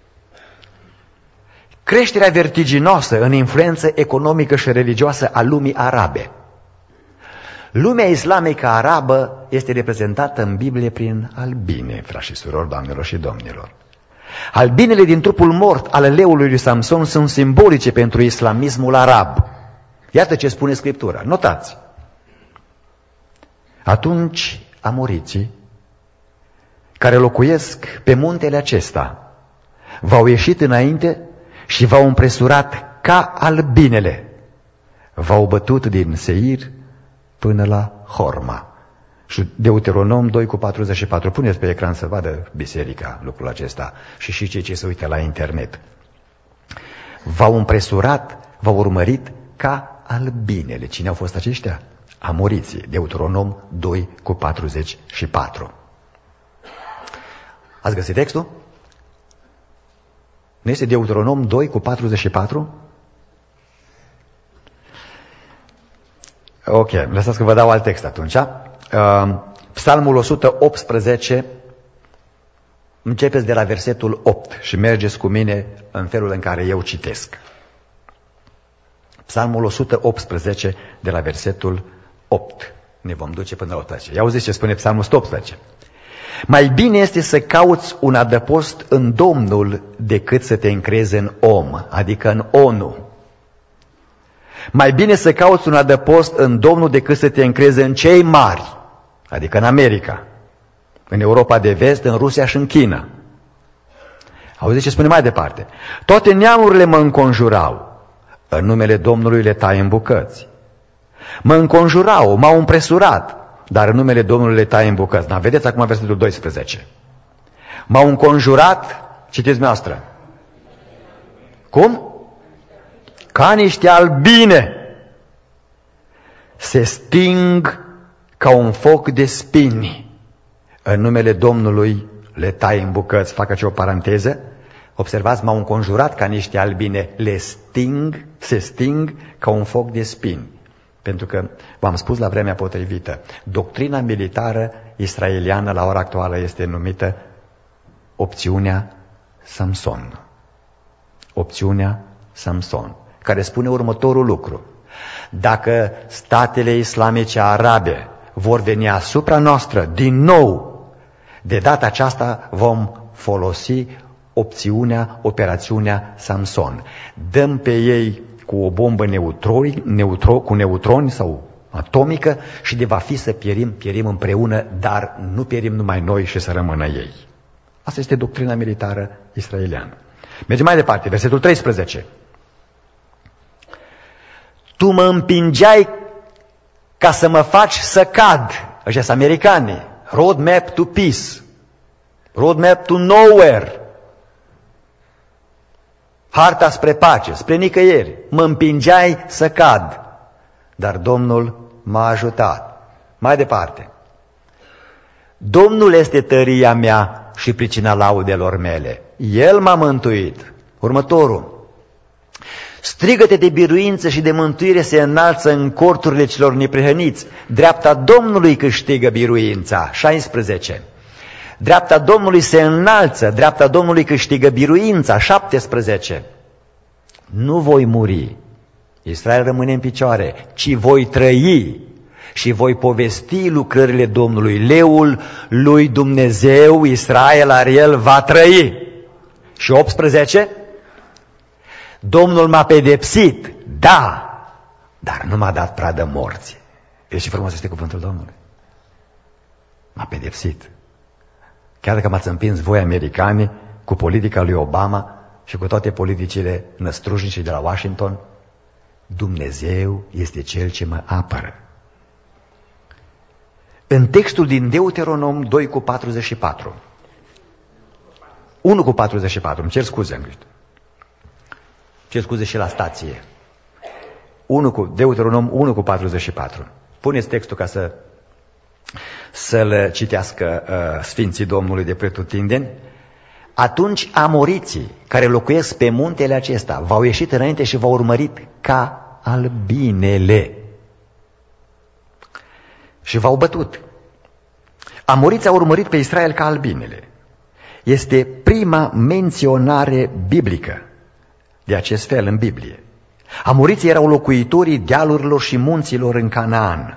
Creșterea vertiginoasă în influență economică și religioasă a lumii arabe. Lumea islamică arabă este reprezentată în Biblie prin albine, frați și surori, doamnelor și domnilor. Albinele din trupul mort al leului lui Samson sunt simbolice pentru islamismul arab. Iată ce spune Scriptura. Notați. Atunci amoriții care locuiesc pe muntele acesta v-au ieșit înainte și v-au împresurat ca albinele. V-au bătut din Seir până la Horma. Și Deuteronom 2:44. Puneți pe ecran să vadă biserica lucrul acesta și cei ce se uită la internet. V-au împresurat, v-au urmărit ca albinele. Cine au fost aceștia? Amoriții. Deuteronom 2:44. Ați găsit textul? Nu este Deuteronom 2:44? Ok, lăsați că vă dau alt text atunci. Psalmul 118, începeți de la versetul 8 și mergeți cu mine în felul în care eu citesc. Psalmul 118, de la versetul 8. Ne vom duce până la 18. Ia auziți ce spune Psalmul 118. Mai bine este să cauți un adăpost în Domnul decât să te încrezi în om, adică în ONU. Mai bine să cauți un adăpost în Domnul decât să te încrezi în cei mari, adică în America, în Europa de Vest, în Rusia și în China. Auziți ce spune mai departe? Toate neamurile mă înconjurau, în numele Domnului le tai în bucăți. Mă înconjurau, m-au împresurat, dar în numele Domnului le tai în bucăți. Dar vedeți acum versetul 12. M-au înconjurat, citiți noastră. Cum? Ca niște albine. Se sting ca un foc de spini. În numele Domnului le tai în bucăți. Fac aici o paranteză. Observați, m-au înconjurat ca niște albine. Se sting ca un foc de spini. Pentru că, v-am spus la vremea potrivită, doctrina militară israeliană la ora actuală este numită opțiunea Samson. Opțiunea Samson, care spune următorul lucru. Dacă statele islamice arabe vor veni asupra noastră din nou, de data aceasta vom folosi operațiunea Samson. Dăm pe ei cu o bombă cu neutroni sau atomică și de va fi să pierim împreună, dar nu pierim numai noi și să rămână ei. Asta este doctrina militară israeliană. Mergem mai departe, versetul 13. Tu mă împingeai ca să mă faci să cad. Ăștia sunt americani. Roadmap to peace. Roadmap to nowhere. Harta spre pace, spre nicăieri. Mă împingeai să cad, dar Domnul m-a ajutat. Mai departe. Domnul este tăria mea și pricina laudelor mele. El m-a mântuit. Următorul. Strigăte de biruință și de mântuire se înalță în corturile celor neprihăniți. Dreapta Domnului câștigă biruința. 16. Dreapta Domnului se înalță, dreapta Domnului câștigă biruința. 17. Nu voi muri, Israel rămâne în picioare, ci voi trăi și voi povesti lucrările Domnului. Leul lui Dumnezeu, Israel, Ariel, va trăi. Și 18. Domnul m-a pedepsit, da, dar nu m-a dat pradă morții. Vezi ce frumos este cuvântul Domnului? M-a pedepsit. Chiar dacă m-ați împins voi, americani, cu politica lui Obama și cu toate politicile năstrușnice de la Washington, Dumnezeu este Cel ce mă apără. În textul din Deuteronom 2:44, 1:44, îmi cer scuze, cer scuze și la stație. Deuteronom 1:44. Puneți textul ca să-l citească Sfinții Domnului de pretutindeni. Atunci amoriții care locuiesc pe muntele acesta v-au ieșit înainte și v-au urmărit ca albinele și v-au bătut. Amoriții au urmărit pe Israel ca albinele. Este prima menționare biblică de acest fel în Biblie. Amoriții erau locuitorii dealurilor și munților în Canaan.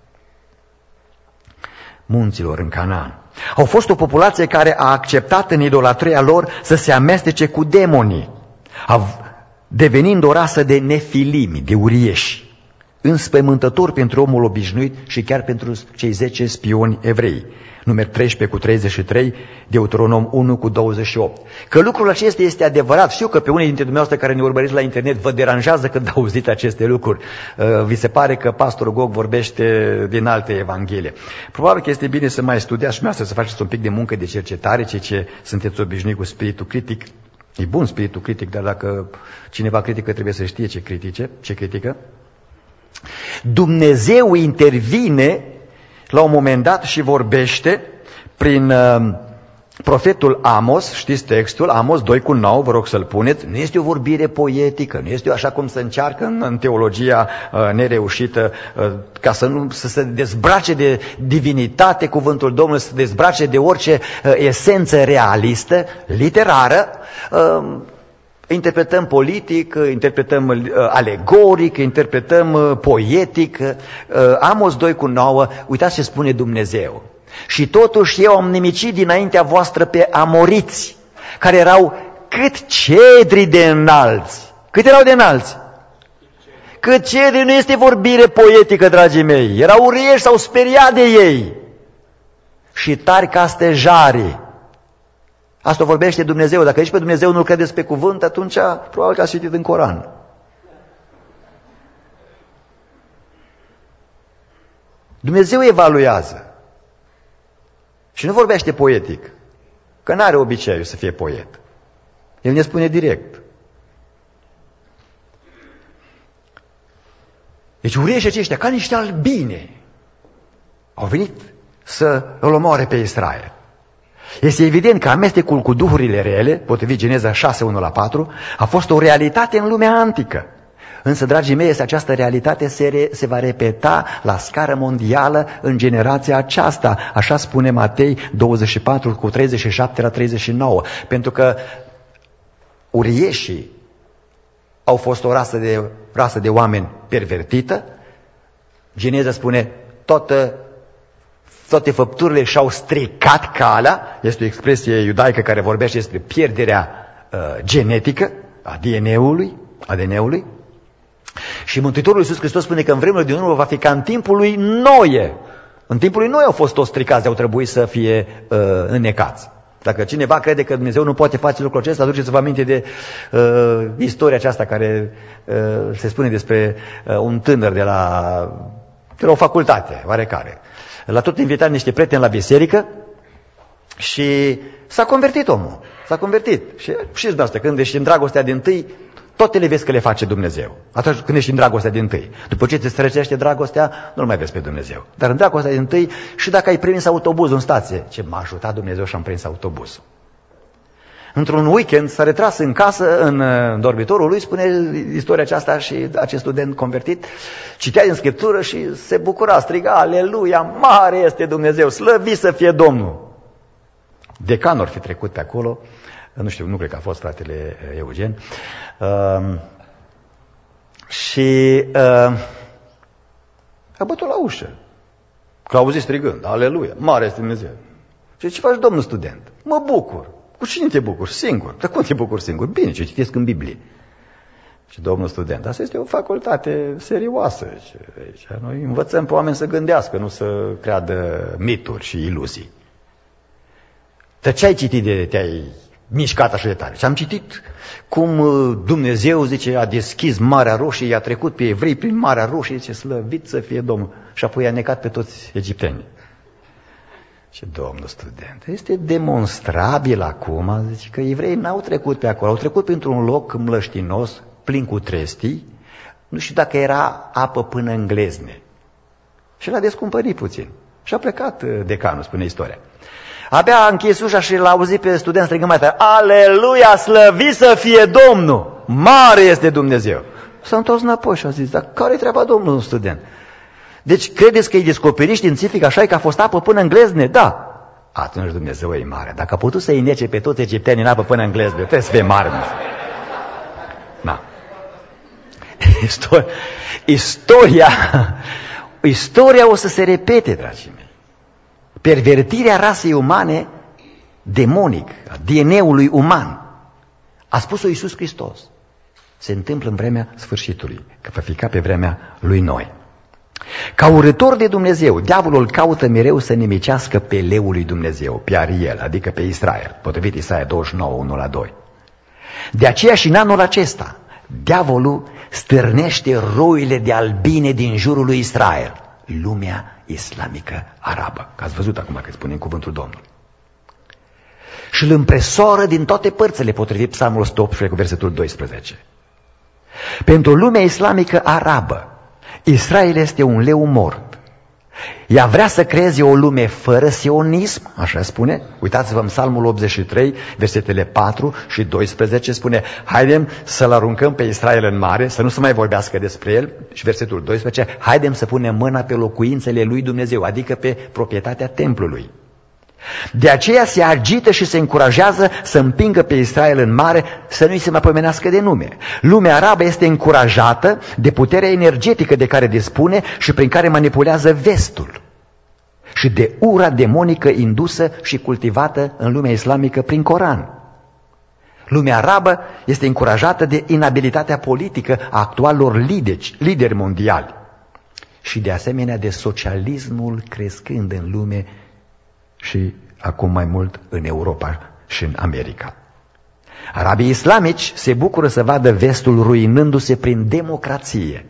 Munților în Canaan. Au fost o populație care a acceptat în idolatria lor să se amestece cu demonii, devenind o rasă de nefilimi, de urieși, înspăimântători pentru omul obișnuit și chiar pentru cei 10 spioni evrei. Numeri 13:33, Deuteronom 1:28. Că lucrul acesta este adevărat. Știu că pe unii dintre dumneavoastră care ne urmăriți la internet vă deranjează când auziți aceste lucruri. Vi se pare că pastorul Gog vorbește din alte evanghelie. Probabil că este bine să mai studiați și dumneavoastră, să faceți un pic de muncă de cercetare, ce sunteți obișnuiți cu spiritul critic. E bun spiritul critic, dar dacă cineva critică, trebuie să știe ce critică. Dumnezeu intervine la un moment dat și vorbește prin profetul Amos, știți textul, Amos 2:9, vă rog să-l puneți. Nu este o vorbire poetică, nu este așa cum se încearcă în teologia nereușită, ca să se dezbrace de divinitate cuvântul Domnului, să se dezbrace de orice esență realistă, literară. Interpretăm politic, interpretăm alegoric, interpretăm poetic. Amos 2:9, uitați ce spune Dumnezeu. Și totuși eu am nimicit dinaintea voastră pe amoriți, care erau cât cedri de înalți. Cât erau de înalți? Cât cedri, nu este vorbire poetică, dragii mei. Erau urieși, s-au speriat de ei. Și tari ca stejarii. Asta vorbește Dumnezeu. Dacă ești pe Dumnezeu, nu-L credeți pe cuvânt, atunci probabil că ați citit în Coran. Dumnezeu evaluează. Și nu vorbește poetic, că n-are obiceiul să fie poet. El ne spune direct. Deci urieșii aceștia, ca niște albine, au venit să îl omoare pe Israel. Este evident că amestecul cu duhurile rele, potrivit Geneza 6:1-4, a fost o realitate în lumea antică. Însă, dragii mei, această realitate se va repeta la scară mondială în generația aceasta. Așa spune Matei 24:37-39. Pentru că urieșii au fost o rasă de oameni pervertită. Geneza spune, toate făpturile și-au stricat calea. Este o expresie iudaică care vorbește despre pierderea genetică a ADN-ului. Și Mântuitorul Iisus Hristos spune că în vremurile din urmă va fi ca în timpul lui Noe. În timpul lui Noe au fost toți stricați, au trebuit să fie înnecați. Dacă cineva crede că Dumnezeu nu poate face lucrul acesta, aduceți-vă aminte de istoria aceasta care se spune despre un tânăr de la o facultate oarecare. L-a tot invitat niște prieteni la biserică și s-a convertit omul. S-a convertit. Și știți dumneavoastră, când ești în dragostea dintâi, toate le vezi că le face Dumnezeu. Atunci când ești în dragostea dintâi. După ce te străcește dragostea, nu-L mai vezi pe Dumnezeu. Dar în dragostea dintâi, și dacă ai prins autobuzul în stație, ce m-a ajutat Dumnezeu și am prins autobuzul. Într-un weekend s-a retras în casă, în dormitorul lui, spune istoria aceasta, și acest student convertit citea din Scriptură și se bucura, striga, aleluia, mare este Dumnezeu, slăvit să fie Domnul. Decanul ar fi trecut pe acolo, nu știu, nu cred că a fost fratele Eugen, și a bătut la ușă, că l-a auzit strigând, aleluia, mare este Dumnezeu. Și ce faci, domnul student? Mă bucur. Cu cine te bucuri? Singur. Dar cum te bucuri singur? Bine, ce citesc în Biblie. Și domnul student, asta este o facultate serioasă. Aici noi învățăm pe oameni să gândească, nu să creadă mituri și iluzii. Dar ce ai citit de te-ai mișcat așa de tare? Și am citit cum Dumnezeu, zice, a deschis Marea Roșie, i-a trecut pe evrei prin Marea Roșie, zice, slăvit să fie Domnul. Și apoi i-a necat pe toți egiptenii. Și domnul student, este demonstrabil acum, zice, că evreii n-au trecut pe acolo, au trecut printr-un loc mlăștinos, plin cu trestii, nu știu dacă era apă până în glezne. Și l-a descumpărit puțin. Și a plecat decanul, spune istoria. Abia a închis ușa și l-a auzit pe student strigând mai tare: Aleluia, slăvit să fie Domnul! Mare este Dumnezeu! S-a întors înapoi și a zis: dar care-i treaba Domnului, student? Deci credeți că e descoperit științific așa că a fost apă până în glezne? Da. Atunci Dumnezeu e mare. Dacă a putut să îi nece pe toți egiptenii în apă până în glezne, trebuie să fie mare. Da. Istoria o să se repete, dragii mei. Pervertirea rasei umane demonic, a DNA-ului uman, a spus-o Iisus Hristos. Se întâmplă în vremea sfârșitului, că va fi ca pe vremea lui Noi. Ca urător de Dumnezeu, diavolul caută mereu să nimicească pe leul lui Dumnezeu, pe Ariel, adică pe Israel, potrivit Isaia 29, 1-2. De aceea și în anul acesta, diavolul stârnește roile de albine din jurul lui Israel, lumea islamică arabă. Că ați văzut acum că spune în cuvântul Domnului. Și îl împresoară din toate părțile, potrivit Psalmul 118 cu versetul 12. Pentru lumea islamică arabă, Israel este un leu mort. Ea vrea să creeze o lume fără sionism, așa spune. Uitați-vă în Psalmul 83, versetele 4 și 12, spune: haidem să-l aruncăm pe Israel în mare, să nu se mai vorbească despre el. Și versetul 12, haidem să punem mâna pe locuințele lui Dumnezeu, adică pe proprietatea templului. De aceea se agită și se încurajează să împingă pe Israel în mare, să nu-i se mai pomenească de nume. Lumea arabă este încurajată de puterea energetică de care dispune și prin care manipulează vestul, și de ura demonică indusă și cultivată în lumea islamică prin Coran. Lumea arabă este încurajată de inabilitatea politică a actualilor lideri mondiali și de asemenea de socialismul crescând în lume și acum mai mult în Europa și în America. Arabii islamici se bucură să vadă vestul ruinându-se prin democrație.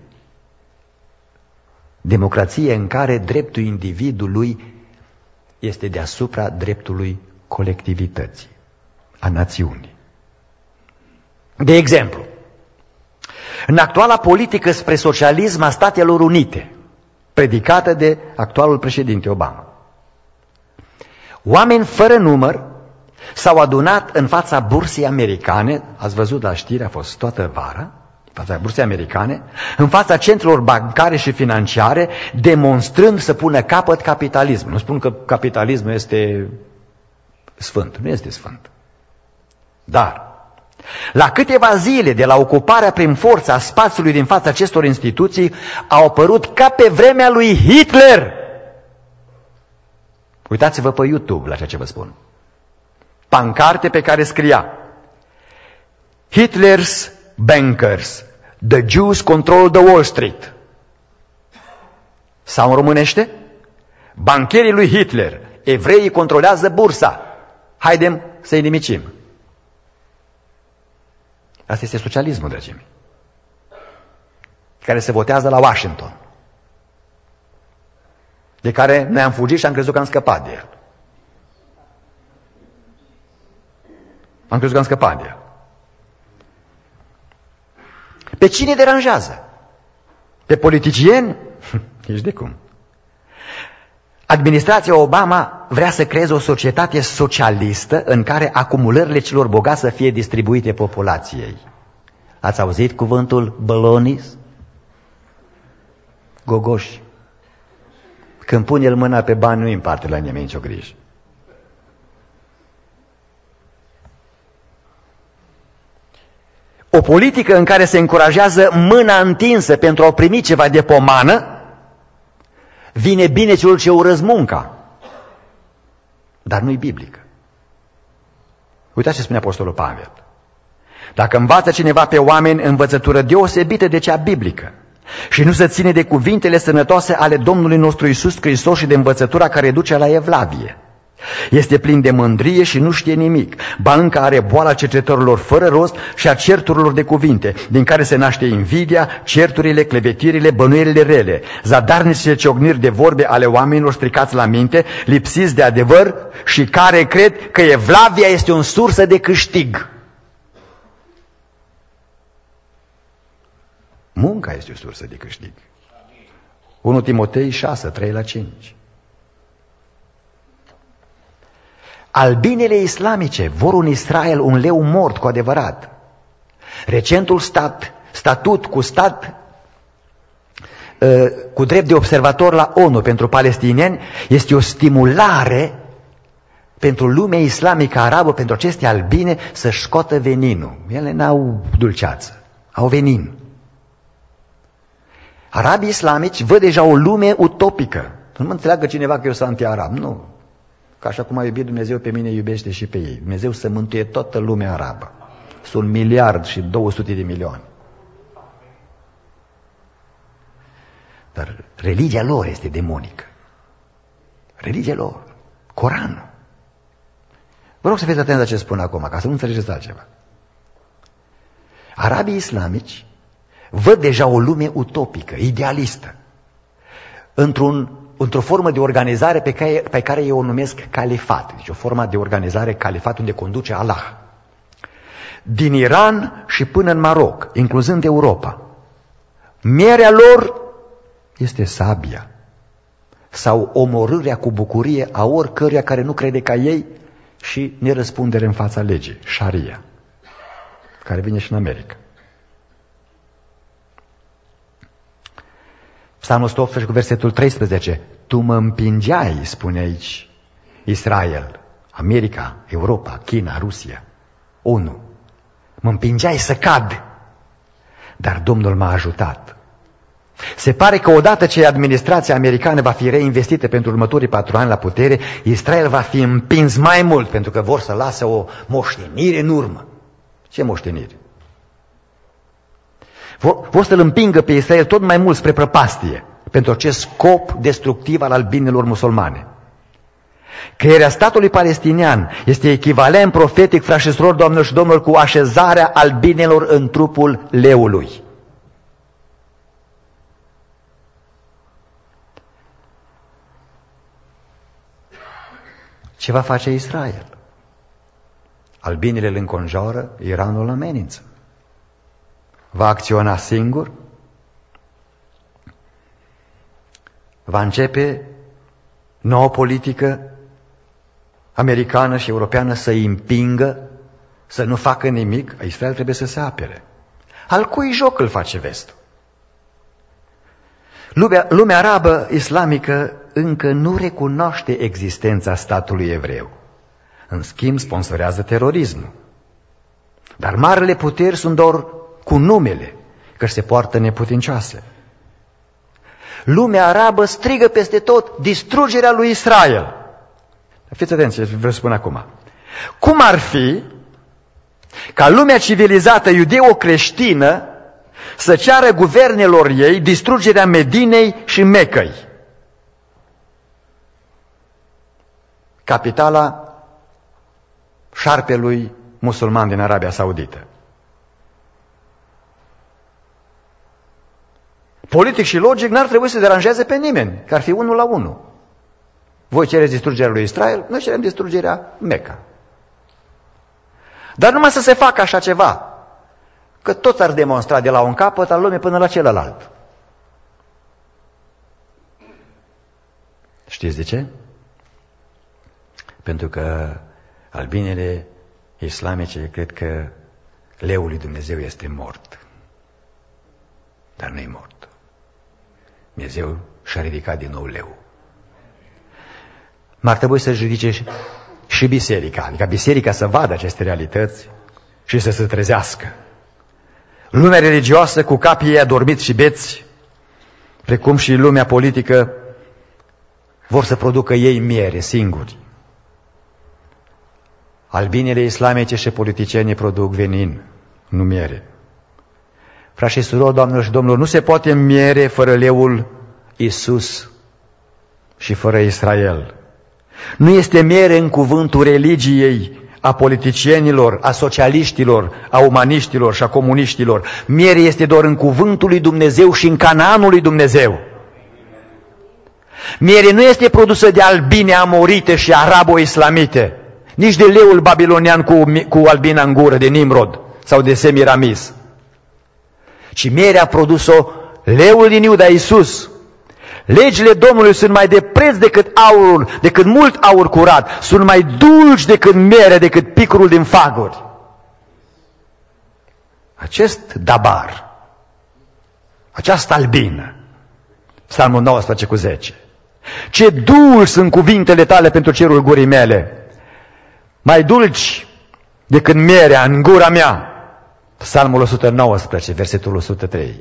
Democrație în care dreptul individului este deasupra dreptului colectivității, a națiunii. De exemplu, în actuala politică spre socialism a Statelor Unite, predicată de actualul președinte Obama, oameni fără număr s-au adunat în fața bursei americane, ați văzut la știri, a fost toată vara, în fața bursei americane, în fața centrelor bancare și financiare, demonstrând să pună capăt capitalismul. Nu spun că capitalismul este sfânt, nu este sfânt. Dar, la câteva zile de la ocuparea prin forță a spațiului din fața acestor instituții, au apărut ca pe vremea lui Hitler. Uitați-vă pe YouTube la ceea ce vă spun. Pancarte pe care scria: Hitler's bankers, the Jews control the Wall Street. Sau în românește: bancherii lui Hitler, evreii controlează bursa. Haidem să-i nimicim. Asta este socialismul, dragii mei, care se votează la Washington, de care noi am fugit și am crezut că am scăpat de el. Am crezut că am scăpat de el. Pe cine deranjează? Pe politicieni? Nici de cum. Administrația Obama vrea să creeze o societate socialistă în care acumulările celor bogați să fie distribuite populației. Ați auzit cuvântul bălonis? Gogoși. Când pune el mâna pe bani, nu împarte la nimeni nicio grijă. O politică în care se încurajează mâna întinsă pentru a primi ceva de pomană, vine bine celor ce urăsc munca. Dar nu-i biblică. Uitați ce spune Apostolul Pavel. Dacă învață cineva pe oameni învățătură deosebită de cea biblică și nu se ține de cuvintele sănătoase ale Domnului nostru Iisus Hristos și de învățătura care duce la evlavie, este plin de mândrie și nu știe nimic, ba încă are boala cercetătorilor fără rost și a certurilor de cuvinte, din care se naște invidia, certurile, clevetirile, bănuielile rele, zadarnice ciocniri de vorbe ale oamenilor stricați la minte, lipsiți de adevăr și care cred că evlavia este o sursă de câștig. Munca este o sursă de câștig. 1 Timotei 6, 3-5. Albinele islamice vor un Israel, un leu mort cu adevărat. Recentul statut cu drept de observator la ONU pentru palestinieni este o stimulare pentru lumea islamică arabă, pentru aceste albine, să-și scoată veninul. Ele n-au dulceață, au venin. Arabii islamici văd deja o lume utopică. Nu mă înțeleagă cineva că eu sunt anti-arab. Nu. Că așa cum a iubit Dumnezeu pe mine, iubește și pe ei. Dumnezeu să mântuie toată lumea arabă. Sunt 1 miliard și 200 de milioane. Dar religia lor este demonică. Religia lor. Coranul. Vă rog să fiți atenți la ce spun acum, ca să nu înțelegeți altceva. Arabii islamici văd deja o lume utopică, idealistă, într-o formă de organizare pe care ei o numesc califat. Deci o formă de organizare califat unde conduce Allah. Din Iran și până în Maroc, incluzând Europa. Mierea lor este sabia sau omorârea cu bucurie a oricăruia care nu crede ca ei și nerăspundere în fața legii, Sharia, care vine și în America. Psalmul 118 cu versetul 13. Tu mă împingeai, spune aici Israel, America, Europa, China, Rusia, ONU. Mă împingeai să cad, dar Domnul m-a ajutat. Se pare că odată ce administrația americană va fi reinvestită pentru următorii 4 ani la putere, Israel va fi împins mai mult, pentru că vor să lase o moștenire în urmă. Ce moștenire? Vor să-l împingă pe Israel tot mai mult spre prăpastie, pentru acest scop destructiv al albinelor musulmane. Crearea statului palestinian este echivalent profetic, frați și surori, doamnelor și domnilor, cu așezarea albinelor în trupul leului. Ce va face Israel? Albinele îl înconjoară, Iranul îl amenință. Va acționa singur? Va începe nouă politică americană și europeană să îi împingă, să nu facă nimic? Israel trebuie să se apere. Al cui joc îl face vestul? Lumea arabă islamică încă nu recunoaște existența statului evreu. În schimb, sponsorează terorismul. Dar marile puteri sunt doar cu numele, că se poartă neputincioase. Lumea arabă strigă peste tot distrugerea lui Israel. Fiți atenți ce vreau să spun acum. Cum ar fi ca lumea civilizată iudeo-creștină să ceară guvernelor ei distrugerea Medinei și Mecăi, capitala șarpelui musulman din Arabia Saudită? Politic și logic n-ar trebui să deranjeze pe nimeni, că ar fi 1 la 1. Voi cereți distrugerea lui Israel, noi cerem distrugerea Meca. Dar numai să se facă așa ceva, că toți ar demonstra de la un capăt al lumii până la celălalt. Știți de ce? Pentru că albinele islamice cred că leul lui Dumnezeu este mort. Dar nu-i mort. Dumnezeu și-a ridicat din nou leu. M-ar trebui să-și ridice și biserica, adică biserica să vadă aceste realități și să se trezească. Lumea religioasă cu capii ei adormiți și beți, precum și lumea politică, vor să producă ei miere singuri. Albinele islamice și politicienii produc venin, nu miere. Frați și surori, doamnelor și domnilor, nu se poate miere fără leul Iisus și fără Israel. Nu este miere în cuvântul religiei, a politicienilor, a socialiștilor, a umaniștilor și a comuniștilor. Miere este doar în cuvântul lui Dumnezeu și în Canaanul lui Dumnezeu. Miere nu este produsă de albine amorite și arabo-islamite, nici de leul babilonian cu albina în gură, de Nimrod sau de Semiramis. Ci mierea a produs-o leul din Iuda, Iisus. Legile Domnului sunt mai de preț decât aurul, decât mult aur curat, sunt mai dulci decât mere, decât picurul din faguri. Acest dabar, această albină, Psalmul 19:10. Ce dulci sunt cuvintele tale pentru cerul gurii mele, mai dulci decât mierea în gura mea. Psalmul 119, versetul 103.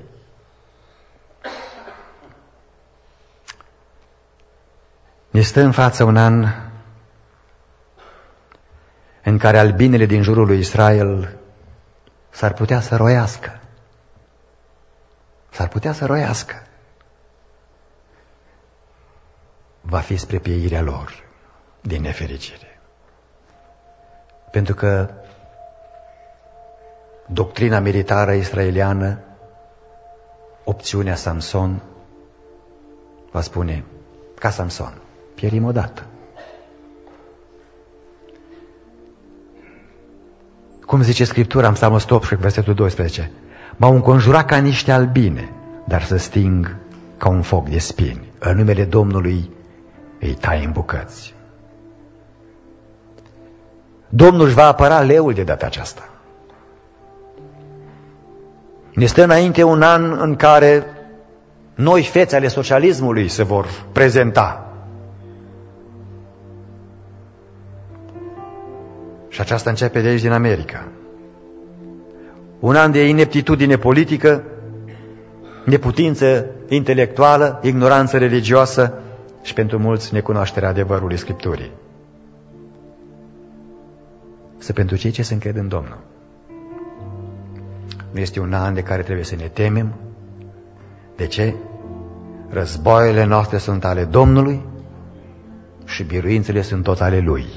Ne stă în față un an în care albinele din jurul lui Israel s-ar putea să roiască. S-ar putea să roiască. Va fi spre pieirea lor, din nefericire. Pentru că doctrina militară israeliană, opțiunea Samson, va spune, ca Samson, pierim odată. Cum zice Scriptura în Psalmul 118, versetul 12, m-au înconjurat ca niște albine, dar să sting ca un foc de spini. În numele Domnului îi tai în bucăți. Domnul își va apăra leul de data aceasta. Ne stă înainte un an în care noi fețe ale socialismului se vor prezenta. Și aceasta începe de aici, din America. Un an de ineptitudine politică, neputință intelectuală, ignoranță religioasă și pentru mulți necunoașterea adevărului Scripturii. Să pentru cei ce se încred în Domnul. Nu este un an de care trebuie să ne temem. De ce? Războaiele noastre sunt ale Domnului și biruințele sunt tot ale Lui.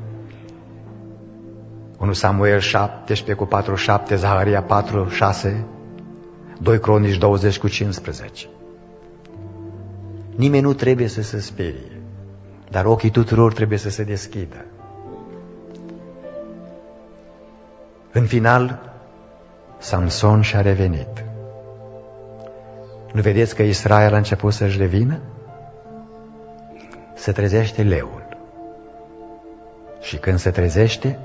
1 Samuel 17:4-7, Zaharia 4:6, 2 Cronici 20:15. Nimeni nu trebuie să se sperie, dar ochii tuturor trebuie să se deschidă. În final, Samson și-a revenit. Nu vedeți că Israel a început să-și revină? Se trezește leul. Și când se trezește,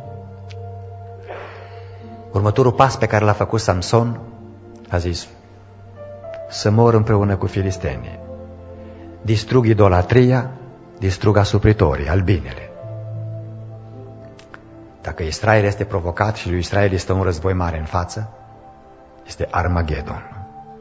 următorul pas pe care l-a făcut Samson, a zis, să mor împreună cu filistenii. Distrug idolatria, distrug asupritorii, albinele. Dacă Israel este provocat și lui Israel este un război mare în față, este Armagedon.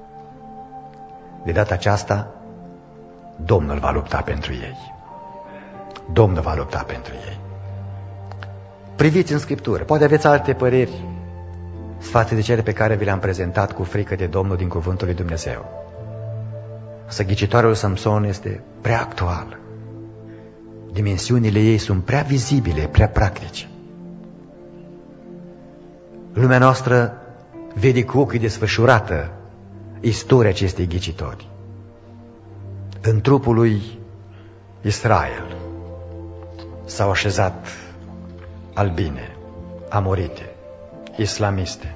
De data aceasta, Domnul va lupta pentru ei. Domnul va lupta pentru ei. Priviți în Scriptură. Poate aveți alte păreri față de cele pe care vi le-am prezentat cu frică de Domnul din Cuvântul lui Dumnezeu. Însă ghicitoarele lui Samson este prea actual. Dimensiunile ei sunt prea vizibile, prea practice. Lumea noastră vede cu ochii desfășurată istoria acestei ghicitori. În trupul lui Israel s-au așezat albine, amorite, islamiste.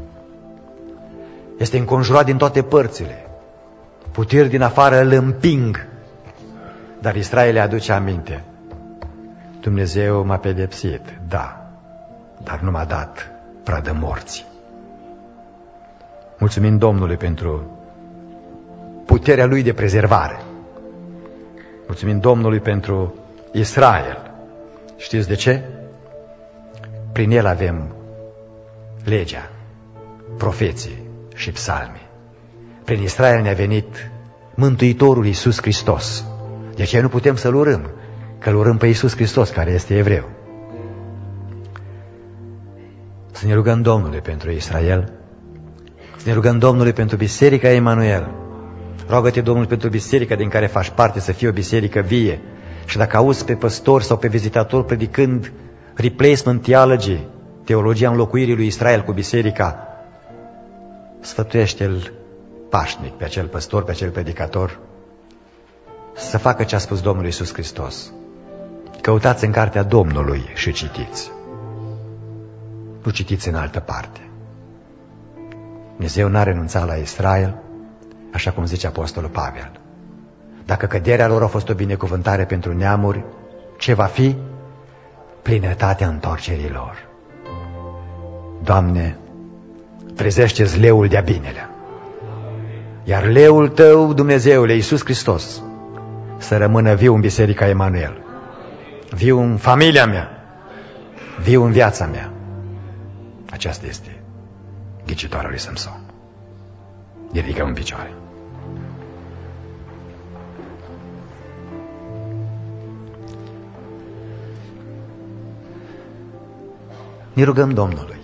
Este înconjurat din toate părțile. Puteri din afară îl împing. Dar Israel le aduce aminte. Dumnezeu m-a pedepsit, da, dar nu m-a dat pradă morții. Mulțumim Domnului pentru puterea Lui de prezervare. Mulțumim Domnului pentru Israel. Știți de ce? Prin el avem legea, profeții și psalmii. Prin Israel ne-a venit Mântuitorul Iisus Hristos. De aceea nu putem să-L urâm, că Îl urâm pe Iisus Hristos, care este evreu. Să ne rugăm Domnului pentru Israel, să ne rugăm Domnului pentru Biserica Emanuel. Roagă-te Domnul pentru biserica din care faci parte să fie o biserică vie. Și dacă auzi pe păstor sau pe vizitator predicând replacement theology, teologia înlocuirii lui Israel cu biserica, sfătuiește-l pașnic pe acel păstor, pe acel predicator, să facă ce a spus Domnul Iisus Hristos. Căutați în cartea Domnului și citiți. Nu citiți în altă parte. Dumnezeu n-a renunțat la Israel, așa cum zice Apostolul Pavel. Dacă căderea lor a fost o binecuvântare pentru neamuri, ce va fi? Plinătatea întorcerii lor. Doamne, trezește-ți leul de-a binelea. Iar leul Tău, Dumnezeule, Iisus Hristos, să rămână viu în Biserica Emanuel, viu în familia mea, viu în viața mea. Aceasta este ghicitoarea lui Samson. Ne ridicăm în picioare. Ne rugăm Domnului,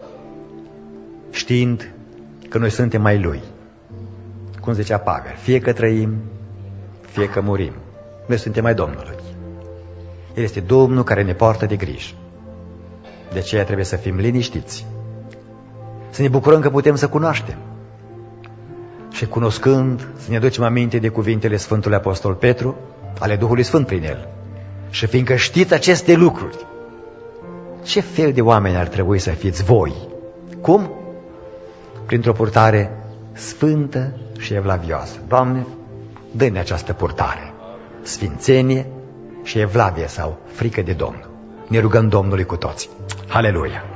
știind că noi suntem mai Lui. Cum zicea Pavel, fie că trăim, fie că murim, noi suntem mai Domnului. El este Domnul care ne poartă de grijă. De aceea trebuie să fim liniștiți, să ne bucurăm că putem să cunoaștem și, cunoscând, să ne aducem aminte de cuvintele Sfântului Apostol Petru, ale Duhului Sfânt prin el. Și fiindcă știți aceste lucruri, ce fel de oameni ar trebui să fiți voi? Cum? Printr-o purtare sfântă și evlavioasă. Doamne, dă-ne această purtare, sfințenie și evlavie sau frică de Domnul. Ne rugăm Domnului cu toți. Haleluia!